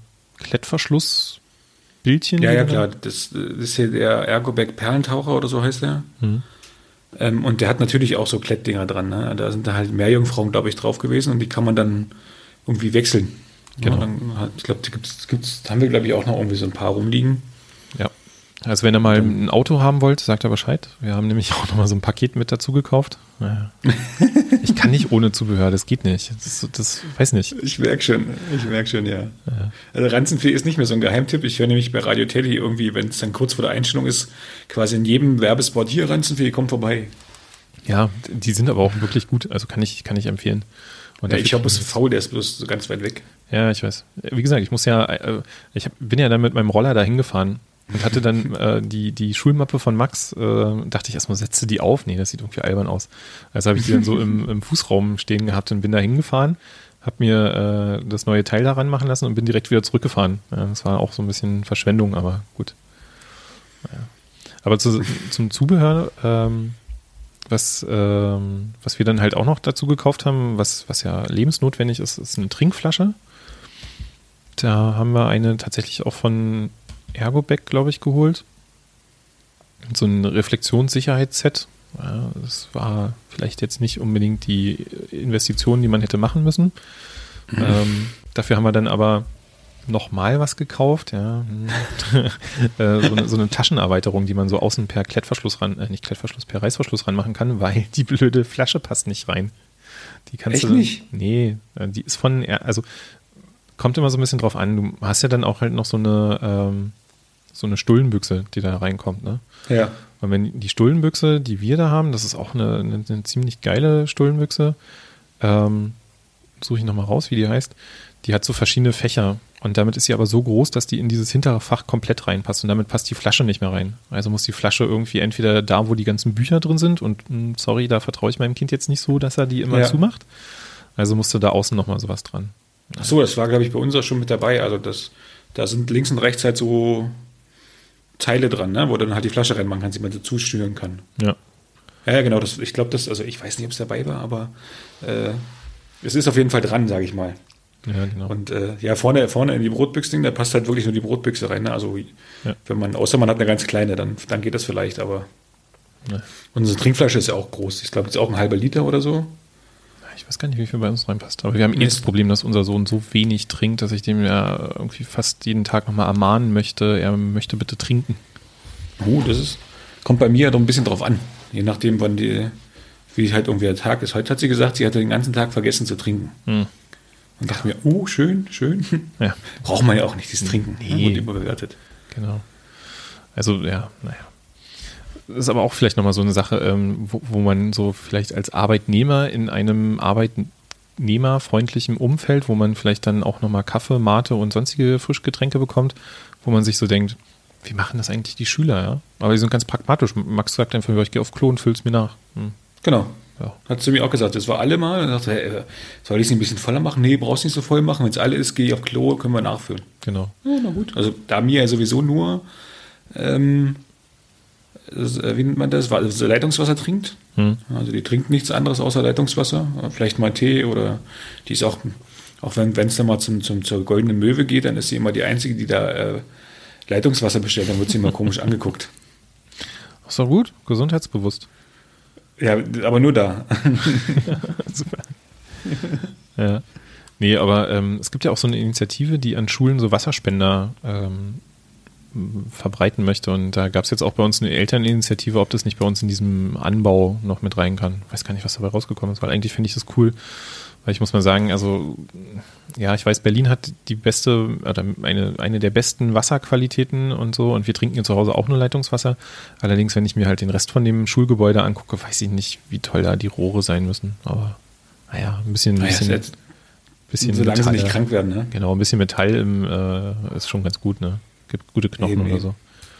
Klettverschlussbildchen? Ja, ja, klar. Das, das ist hier der Ergo-Bag Perlentaucher oder so heißt der. Mhm. Ähm, und der hat natürlich auch so Klettdinger dran. Ne? Da sind da halt Meerjungfrauen, glaube ich, drauf gewesen und die kann man dann irgendwie wechseln. Genau. Ja, dann, ich glaube, die gibt's, gibt's, haben wir, glaube ich, auch noch irgendwie so ein paar rumliegen. Ja. Also wenn ihr mal ein Auto haben wollt, sagt er Bescheid. Wir haben nämlich auch nochmal so ein Paket mit dazu gekauft. Naja. Ich kann nicht ohne Zubehör, das geht nicht. Das, das weiß nicht. Ich merke schon, ich merke schon, ja. ja. Also Ranzenfee ist nicht mehr so ein Geheimtipp. Ich höre nämlich bei Radio Teddy irgendwie, wenn es dann kurz vor der Einstellung ist, quasi in jedem Werbespot, hier Ranzenfee, kommt vorbei. Ja, die sind aber auch wirklich gut, also kann ich, kann ich empfehlen. Und ja, ich habe bloß faul, der ist bloß so ganz weit weg. Ja, ich weiß. Wie gesagt, ich muss ja, ich hab, bin ja dann mit meinem Roller da hingefahren und hatte dann äh, die, die Schulmappe von Max, äh, dachte ich erstmal, setze die auf. Nee, das sieht irgendwie albern aus. Also habe ich die dann so im, im Fußraum stehen gehabt und bin da hingefahren, habe mir äh, das neue Teil daran machen lassen und bin direkt wieder zurückgefahren. Ja, das war auch so ein bisschen Verschwendung, aber gut. Ja. Aber zu, zum Zubehör, ähm, was, ähm, was wir dann halt auch noch dazu gekauft haben, was, was ja lebensnotwendig ist, ist eine Trinkflasche. Da haben wir eine tatsächlich auch von Ergobeck, glaube ich, geholt. So ein Reflexionssicherheitsset. Ja, das war vielleicht jetzt nicht unbedingt die Investition, die man hätte machen müssen. Mhm. Ähm, dafür haben wir dann aber nochmal was gekauft, ja. so, eine, so eine Taschenerweiterung, die man so außen per Klettverschluss ran, äh, nicht Klettverschluss, per Reißverschluss ranmachen kann, weil die blöde Flasche passt nicht rein. Die kannst Echt du, nicht? Nee, die ist von, also kommt immer so ein bisschen drauf an. Du hast ja dann auch halt noch so eine, ähm, so eine Stullenbüchse, die da reinkommt, ne? Ja. Und wenn die Stullenbüchse, die wir da haben, das ist auch eine, eine, eine ziemlich geile Stullenbüchse, ähm, suche ich nochmal raus, wie die heißt, die hat so verschiedene Fächer. Und damit ist sie aber so groß, dass die in dieses hintere Fach komplett reinpasst. Und damit passt die Flasche nicht mehr rein. Also muss die Flasche irgendwie entweder da, wo die ganzen Bücher drin sind. Und sorry, da vertraue ich meinem Kind jetzt nicht so, dass er die immer ja. zumacht. Also musste da außen nochmal sowas dran. Ach so, das war, glaube ich, bei uns auch schon mit dabei. Also das, da sind links und rechts halt so Teile dran, ne? Wo dann halt die Flasche reinmachen kann, die man so zusteuern kann. Ja. Ja, genau. Das, ich glaube, das, also ich weiß nicht, ob es dabei war, aber äh, es ist auf jeden Fall dran, sage ich mal. Ja, genau. Und äh, ja, vorne, vorne in die Brotbüchse-Ding, da passt halt wirklich nur die Brotbüchse rein. Ne? Also ja. wenn man, außer man hat eine ganz kleine, dann, dann geht das vielleicht, aber ja. Unsere Trinkflasche ist ja auch groß. Ich glaube, das ist auch ein halber Liter oder so. Ich weiß gar nicht, wie viel bei uns reinpasst. Aber wir haben eh das Problem, dass unser Sohn so wenig trinkt, dass ich dem ja irgendwie fast jeden Tag nochmal ermahnen möchte, er möchte bitte trinken. Oh, das ist, kommt bei mir ja doch ein bisschen drauf an. Je nachdem, wann die, wie halt irgendwie der Tag ist. Heute hat sie gesagt, sie hatte den ganzen Tag vergessen zu trinken. Hm. Und dachte mir, oh, schön, schön. Ja. Braucht man ja auch nicht, dieses Trinken. Nee. Wird überbewertet. Genau. Also, ja, naja. Das ist aber auch vielleicht nochmal so eine Sache, ähm, wo, wo man so vielleicht als Arbeitnehmer in einem arbeitnehmerfreundlichen Umfeld, wo man vielleicht dann auch nochmal Kaffee, Mate und sonstige Frischgetränke bekommt, wo man sich so denkt, wie machen das eigentlich die Schüler, ja? Aber die sind ganz pragmatisch. Max sagt einfach, ich gehe auf Klo und füll's mir nach. Hm. Genau. Ja. Hat sie mir auch gesagt, das war alle mal. Und dachte, hey, soll ich es ein bisschen voller machen? Nee, brauchst nicht so voll machen. Wenn es alle ist, gehe ich auf Klo, können wir nachfüllen. Genau. Ja, na gut. Also da mir ja sowieso nur, ähm, wie nennt man das, also Leitungswasser trinkt. Hm. Also die trinkt nichts anderes außer Leitungswasser. Vielleicht mal Tee oder die ist auch, auch wenn es dann mal zum, zum, zur goldenen Möwe geht, dann ist sie immer die Einzige, die da äh, Leitungswasser bestellt. Dann wird sie immer komisch angeguckt. Ist doch gut, gesundheitsbewusst. Ja, aber nur da. Super. Ja. Nee, aber ähm, es gibt ja auch so eine Initiative, die an Schulen so Wasserspender ähm, verbreiten möchte. Und da gab es jetzt auch bei uns eine Elterninitiative, ob das nicht bei uns in diesem Anbau noch mit rein kann. Ich weiß gar nicht, was dabei rausgekommen ist, weil eigentlich finde ich das cool. Weil ich muss mal sagen, also ja, ich weiß, Berlin hat die beste, oder eine, eine der besten Wasserqualitäten und so, und wir trinken hier zu Hause auch nur Leitungswasser. Allerdings, wenn ich mir halt den Rest von dem Schulgebäude angucke, weiß ich nicht, wie toll da die Rohre sein müssen. Aber naja, ein bisschen, ein naja, bisschen, jetzt, bisschen solange Metall, sie nicht krank werden, ne? Genau, ein bisschen Metall im, äh, ist schon ganz gut, ne? Gibt gute Knochen eben, oder eben. so.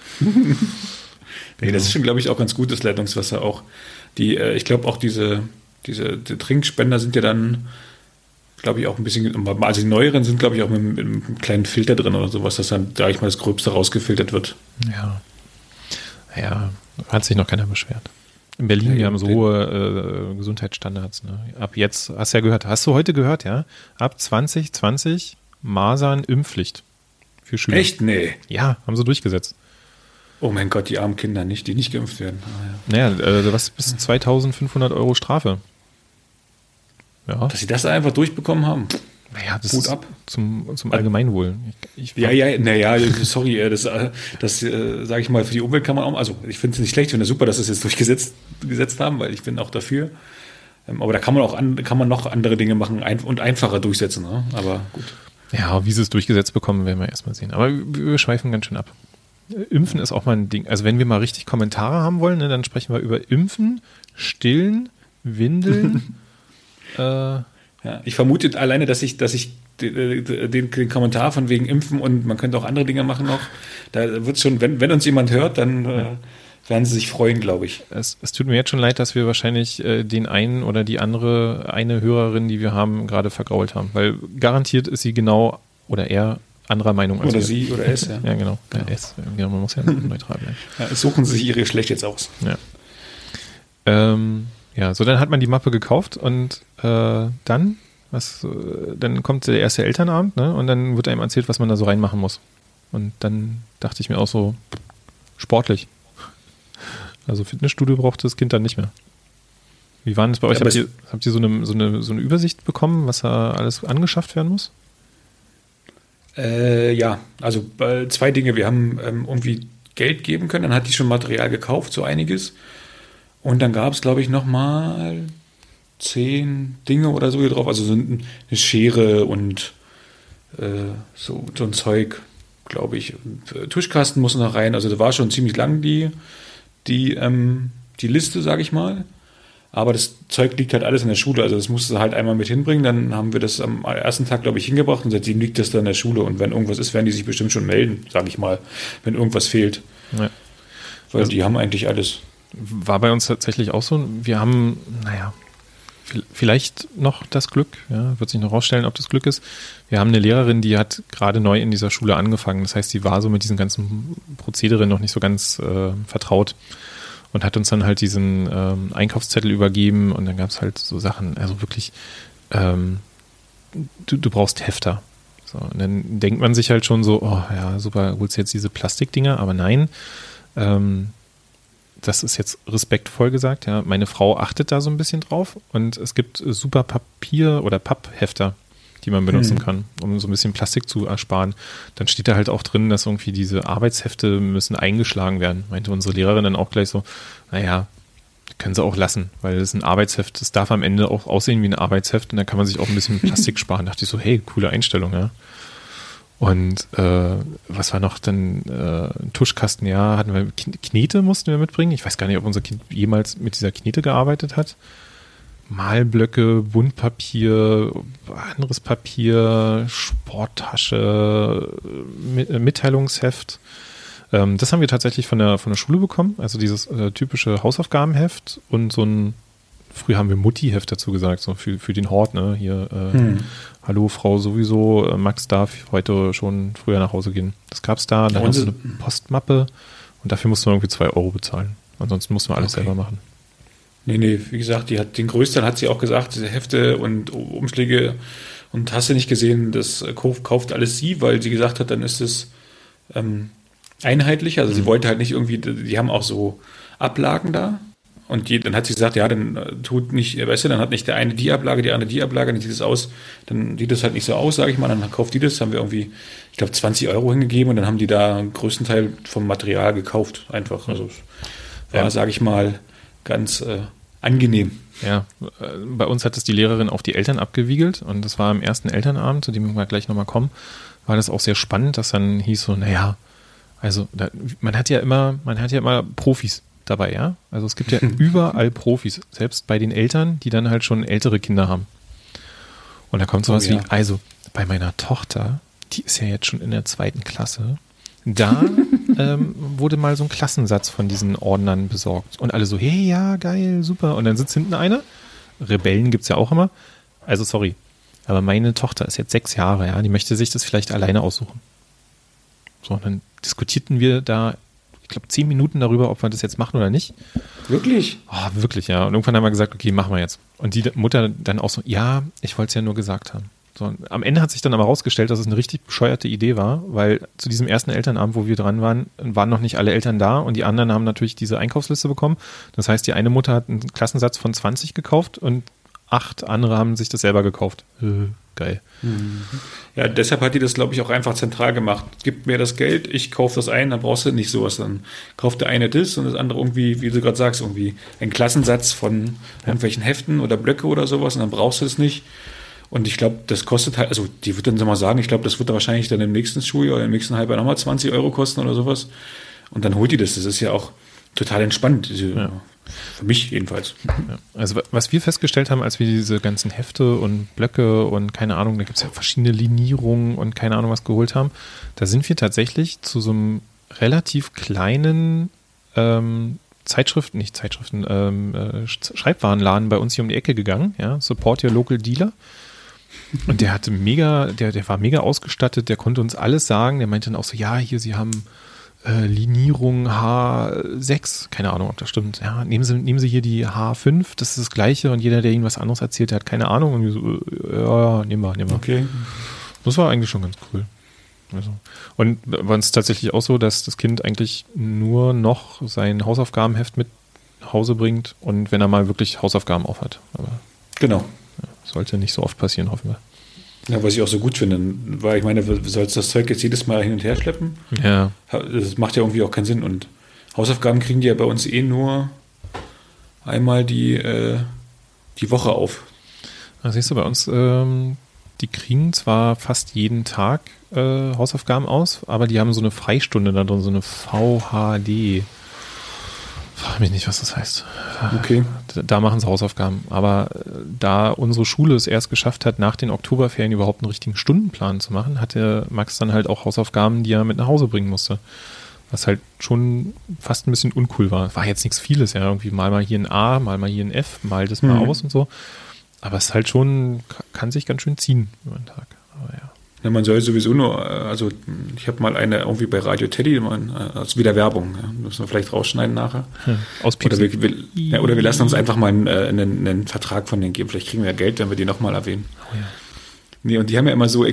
Nee, das ist schon, glaube ich, auch ganz gut, das Leitungswasser auch. Die, äh, ich glaube auch diese, diese die Trinkspender sind ja dann, glaube ich, auch ein bisschen, also die neueren sind, glaube ich, auch mit, mit einem kleinen Filter drin oder sowas, dass dann, sag ich mal, das Gröbste rausgefiltert wird. Ja. Ja, hat sich noch keiner beschwert. In Berlin, ja, wir haben so hohe äh, Gesundheitsstandards. Ne? Ab jetzt, hast du ja gehört, hast du heute gehört, ja? Ab zwanzig zwanzig Masern-Impfpflicht für Schüler. Echt? Nee. Ja, haben sie durchgesetzt. Oh mein Gott, die armen Kinder nicht, die nicht geimpft werden. Ah, ja. Naja, äh, was bis zweitausendfünfhundert Euro Strafe. Ja. Dass sie das einfach durchbekommen haben. Naja, das Hut ist ab. Zum, zum Allgemeinwohl. Ich, ich Ja, ja, naja, sorry, das, das äh, sage ich mal, für die Umwelt kann man auch, also ich finde es nicht schlecht, ich finde es super, dass sie es jetzt durchgesetzt gesetzt haben, weil ich bin auch dafür. Ähm, aber da kann man auch an, kann man noch andere Dinge machen ein, und einfacher durchsetzen, ne? Aber gut. Ja, wie sie es durchgesetzt bekommen, werden wir erstmal sehen. Aber wir, wir schweifen ganz schön ab. Impfen ist auch mal ein Ding. Also wenn wir mal richtig Kommentare haben wollen, ne, dann sprechen wir über Impfen, Stillen, Windeln. äh, ja, ich vermute alleine, dass ich, dass ich den, den, den Kommentar von wegen Impfen und man könnte auch andere Dinge machen noch, da wird schon, wenn, wenn uns jemand hört, dann äh, werden sie sich freuen, glaube ich. Es, es tut mir jetzt schon leid, dass wir wahrscheinlich äh, den einen oder die andere, eine Hörerin, die wir haben, gerade vergrault haben. Weil garantiert ist sie genau oder er anderer Meinung als Oder wir. sie oder es, ja. Ja, genau. Genau. Ja, es, genau. Man muss ja neutral bleiben. Ja, suchen sie sich ihre Geschlecht jetzt aus. Ja. Ähm, ja, so dann hat man die Mappe gekauft und äh, dann, was, äh, dann kommt der erste Elternabend, ne? Und dann wird einem erzählt, was man da so reinmachen muss. Und dann dachte ich mir auch so, sportlich. Also Fitnessstudio braucht das Kind dann nicht mehr. Wie war denn das bei euch? Ja, habt ihr, habt ihr so, eine, so, eine, so eine Übersicht bekommen, was da alles angeschafft werden muss? Äh, ja, also äh, zwei Dinge. Wir haben ähm, irgendwie Geld geben können, dann hat die schon Material gekauft, so einiges. Und dann gab es, glaube ich, nochmal zehn Dinge oder so hier drauf. Also so eine Schere und äh, so, so ein Zeug, glaube ich. Und Tuschkasten muss noch rein. Also da war schon ziemlich lang die, die, ähm, die Liste, sage ich mal. Aber das Zeug liegt halt alles in der Schule. Also das musste halt einmal mit hinbringen. Dann haben wir das am ersten Tag, glaube ich, hingebracht. Und seitdem liegt das da in der Schule. Und wenn irgendwas ist, werden die sich bestimmt schon melden, sage ich mal, wenn irgendwas fehlt. Ja. Weil Also, die haben eigentlich alles. War bei uns tatsächlich auch so. Wir haben, naja, vielleicht noch das Glück, ja, wird sich noch rausstellen, ob das Glück ist. Wir haben eine Lehrerin, die hat gerade neu in dieser Schule angefangen. Das heißt, die war so mit diesen ganzen Prozederen noch nicht so ganz äh, vertraut und hat uns dann halt diesen ähm, Einkaufszettel übergeben und dann gab es halt so Sachen, also wirklich, ähm, du, du brauchst Hefter. So, und dann denkt man sich halt schon so, oh ja, super, holst du jetzt diese Plastikdinger, aber nein, ähm, das ist jetzt respektvoll gesagt, ja. Meine Frau achtet da so ein bisschen drauf und es gibt super Papier- oder Papphefter, die man benutzen hm. kann, um so ein bisschen Plastik zu ersparen. Dann steht da halt auch drin, dass irgendwie diese Arbeitshefte müssen eingeschlagen werden. Meinte unsere Lehrerin dann auch gleich so, naja, können sie auch lassen, weil das ist ein Arbeitsheft, das darf am Ende auch aussehen wie ein Arbeitsheft und da kann man sich auch ein bisschen Plastik sparen. Da dachte ich so, hey, coole Einstellung, ja. Und äh, was war noch dann, äh, ein Tuschkasten, ja, hatten wir, Knete mussten wir mitbringen. Ich weiß gar nicht, ob unser Kind jemals mit dieser Knete gearbeitet hat. Malblöcke, Buntpapier, anderes Papier, Sporttasche, Mitteilungsheft. Ähm, das haben wir tatsächlich von der, von der Schule bekommen. Also dieses äh, typische Hausaufgabenheft und so ein, früher haben wir Mutti-Heft dazu gesagt, so für, für den Hort, ne, hier, äh, hm. Hallo Frau sowieso, Max darf heute schon früher nach Hause gehen. Das gab's da, dann haben wir eine Postmappe und dafür mussten wir irgendwie zwei Euro bezahlen. Ansonsten mussten wir alles okay. selber machen. Nee, nee, wie gesagt, die hat den größten hat sie auch gesagt, diese Hefte und Umschläge und hast du nicht gesehen, das kauft alles sie, weil sie gesagt hat, dann ist es ähm, einheitlich. Also mhm. sie wollte halt nicht irgendwie, die haben auch so Ablagen da. Und die, dann hat sie gesagt, ja, dann tut nicht, weißt du, dann hat nicht der eine die Ablage, die andere die Ablage, dann sieht das aus, dann sieht das halt nicht so aus, sage ich mal, dann kauft die das, haben wir irgendwie, ich glaube, zwanzig Euro hingegeben und dann haben die da einen größten Teil vom Material gekauft, einfach. Also es war, ja. sage ich mal, ganz äh, angenehm. Ja, bei uns hat es die Lehrerin auf die Eltern abgewiegelt und das war am ersten Elternabend, zu dem wir gleich nochmal kommen, war das auch sehr spannend, dass dann hieß so, naja, also da, man hat ja immer, man hat ja immer Profis dabei, ja. Also es gibt ja überall Profis, selbst bei den Eltern, die dann halt schon ältere Kinder haben. Und da kommt sowas oh, ja. wie, also bei meiner Tochter, die ist ja jetzt schon in der zweiten Klasse, da ähm, wurde mal so ein Klassensatz von diesen Ordnern besorgt. Und alle so, hey, ja, geil, super. Und dann sitzt hinten einer, Rebellen gibt's ja auch immer, also sorry, aber meine Tochter ist jetzt sechs Jahre, ja, die möchte sich das vielleicht alleine aussuchen. So, und dann diskutierten wir da ich glaube, zehn Minuten darüber, ob wir das jetzt machen oder nicht. Wirklich? Oh, wirklich, ja. Und irgendwann haben wir gesagt, okay, machen wir jetzt. Und die Mutter dann auch so, ja, ich wollte es ja nur gesagt haben. So, am Ende hat sich dann aber rausgestellt, dass es eine richtig bescheuerte Idee war, weil zu diesem ersten Elternabend, wo wir dran waren, waren noch nicht alle Eltern da und die anderen haben natürlich diese Einkaufsliste bekommen. Das heißt, die eine Mutter hat einen Klassensatz von zwanzig gekauft und acht andere haben sich das selber gekauft. Äh, geil. Ja, deshalb hat die das, glaube ich, auch einfach zentral gemacht. Gib mir das Geld, ich kaufe das ein, dann brauchst du nicht sowas. Dann kauft der eine das und das andere irgendwie, wie du gerade sagst, irgendwie ein Klassensatz von irgendwelchen Heften oder Blöcke oder sowas und dann brauchst du es nicht. Und ich glaube, das kostet halt, also die wird dann mal sagen, ich glaube, das wird dann wahrscheinlich dann im nächsten Schuljahr oder im nächsten Halbjahr nochmal zwanzig Euro kosten oder sowas. Und dann holt die das. Das ist ja auch total entspannt. Ja. Für mich jedenfalls. Ja. Also was wir festgestellt haben, als wir diese ganzen Hefte und Blöcke und keine Ahnung, da gibt es ja verschiedene Linierungen und keine Ahnung was geholt haben, da sind wir tatsächlich zu so einem relativ kleinen ähm, Zeitschriften, nicht Zeitschriften, ähm, äh, Schreibwarenladen bei uns hier um die Ecke gegangen, ja, Support Your Local Dealer. Und der hatte mega, der, der war mega ausgestattet, der konnte uns alles sagen, der meinte dann auch so, ja, hier, Sie haben äh, Linierung H sechs, keine Ahnung, ob das stimmt, ja, nehmen Sie, nehmen Sie hier die H fünf, das ist das Gleiche und jeder, der Ihnen was anderes erzählt, der hat keine Ahnung und wir so, ja, nehmen wir, nehmen wir. Okay. Das war eigentlich schon ganz cool. Also. Und war es tatsächlich auch so, dass das Kind eigentlich nur noch sein Hausaufgabenheft mit nach Hause bringt und wenn er mal wirklich Hausaufgaben aufhat. Aber genau. Sollte nicht so oft passieren, hoffen wir. Ja, was ich auch so gut finde, weil ich meine, sollst das Zeug jetzt jedes Mal hin und her schleppen? Ja. Das macht ja irgendwie auch keinen Sinn. Und Hausaufgaben kriegen die ja bei uns eh nur einmal die, äh, die Woche auf. Da siehst du, bei uns, ähm, die kriegen zwar fast jeden Tag äh, Hausaufgaben aus, aber die haben so eine Freistunde da drin, so eine V H D. Frag mich nicht, was das heißt. Okay. Da, da machen sie Hausaufgaben. Aber äh, da unsere Schule es erst geschafft hat, nach den Oktoberferien überhaupt einen richtigen Stundenplan zu machen, hatte Max dann halt auch Hausaufgaben, die er mit nach Hause bringen musste. Was halt schon fast ein bisschen uncool war. War jetzt nichts Vieles, ja. Irgendwie mal mal hier ein A, mal mal hier ein F, mal das mal mhm. aus und so. Aber es ist halt schon, kann sich ganz schön ziehen über den Tag. Aber ja. Ja, man soll sowieso nur, also ich habe mal eine irgendwie bei Radio Teddy, also wieder Werbung, ja, müssen wir vielleicht rausschneiden nachher. Hm, oder, wir, wir, ja, oder wir lassen uns einfach mal einen, einen, einen Vertrag von denen geben, vielleicht kriegen wir ja Geld, wenn wir die nochmal erwähnen. Oh ja. Nee, und die haben ja immer so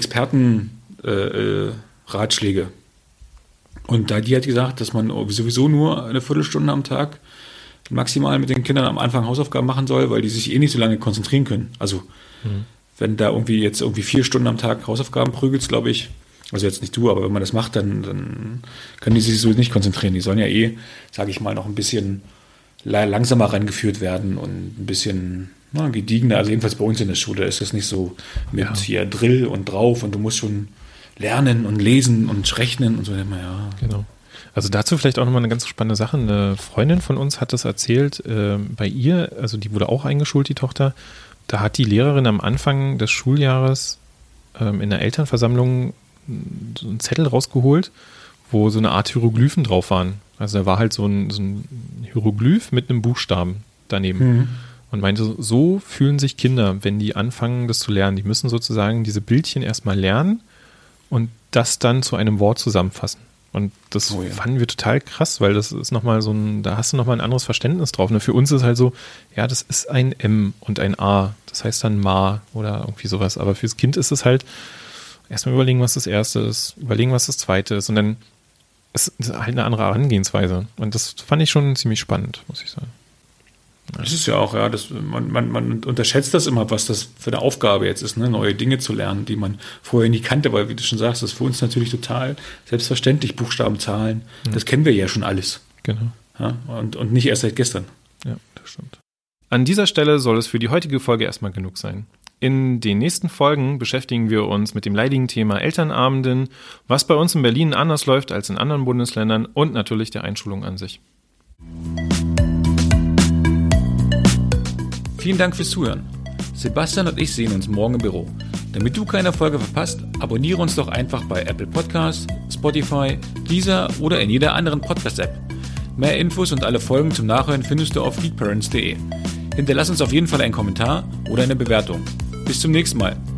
Experten-Ratschläge. Äh, und da die hat gesagt, dass man sowieso nur eine Viertelstunde am Tag maximal mit den Kindern am Anfang Hausaufgaben machen soll, weil die sich eh nicht so lange konzentrieren können. Also hm. wenn da irgendwie jetzt irgendwie vier Stunden am Tag Hausaufgaben prügelst, glaube ich, also jetzt nicht du, aber wenn man das macht, dann, dann können die sich so nicht konzentrieren. Die sollen ja eh, sage ich mal, noch ein bisschen langsamer rangeführt werden und ein bisschen na, gediegener. Also jedenfalls bei uns in der Schule ist das nicht so mit ja. hier Drill und drauf und du musst schon lernen und lesen und rechnen und so. Ja. Genau. Also dazu vielleicht auch nochmal eine ganz spannende Sache. Eine Freundin von uns hat das erzählt, äh, bei ihr, also die wurde auch eingeschult, die Tochter. Da hat die Lehrerin am Anfang des Schuljahres ähm, in der Elternversammlung so einen Zettel rausgeholt, wo so eine Art Hieroglyphen drauf waren. Also da war halt so ein, so ein Hieroglyph mit einem Buchstaben daneben. Mhm. Und meinte, so fühlen sich Kinder, wenn die anfangen, das zu lernen. Die müssen sozusagen diese Bildchen erstmal lernen und das dann zu einem Wort zusammenfassen. Und das oh ja. fanden wir total krass, weil das ist nochmal so ein, da hast du nochmal ein anderes Verständnis drauf. Und für uns ist halt so, ja, das ist ein M und ein A. Das heißt dann Ma oder irgendwie sowas. Aber fürs Kind ist es halt erstmal überlegen, was das Erste ist, überlegen, was das Zweite ist. Und dann ist es halt eine andere Herangehensweise. Und das fand ich schon ziemlich spannend, muss ich sagen. Ja. Das ist ja auch, ja, das, man, man, man unterschätzt das immer, was das für eine Aufgabe jetzt ist, ne? Neue Dinge zu lernen, die man vorher nie kannte, weil, wie du schon sagst, das ist für uns natürlich total selbstverständlich, Buchstaben, Zahlen, ja. Das kennen wir ja schon alles. Genau. Ja? Und, und nicht erst seit gestern. Ja, das stimmt. An dieser Stelle soll es für die heutige Folge erstmal genug sein. In den nächsten Folgen beschäftigen wir uns mit dem leidigen Thema Elternabenden, was bei uns in Berlin anders läuft als in anderen Bundesländern und natürlich der Einschulung an sich. Vielen Dank fürs Zuhören. Sebastian und ich sehen uns morgen im Büro. Damit du keine Folge verpasst, abonniere uns doch einfach bei Apple Podcasts, Spotify, Deezer oder in jeder anderen Podcast-App. Mehr Infos und alle Folgen zum Nachhören findest du auf geekparents punkt de. Hinterlass uns auf jeden Fall einen Kommentar oder eine Bewertung. Bis zum nächsten Mal.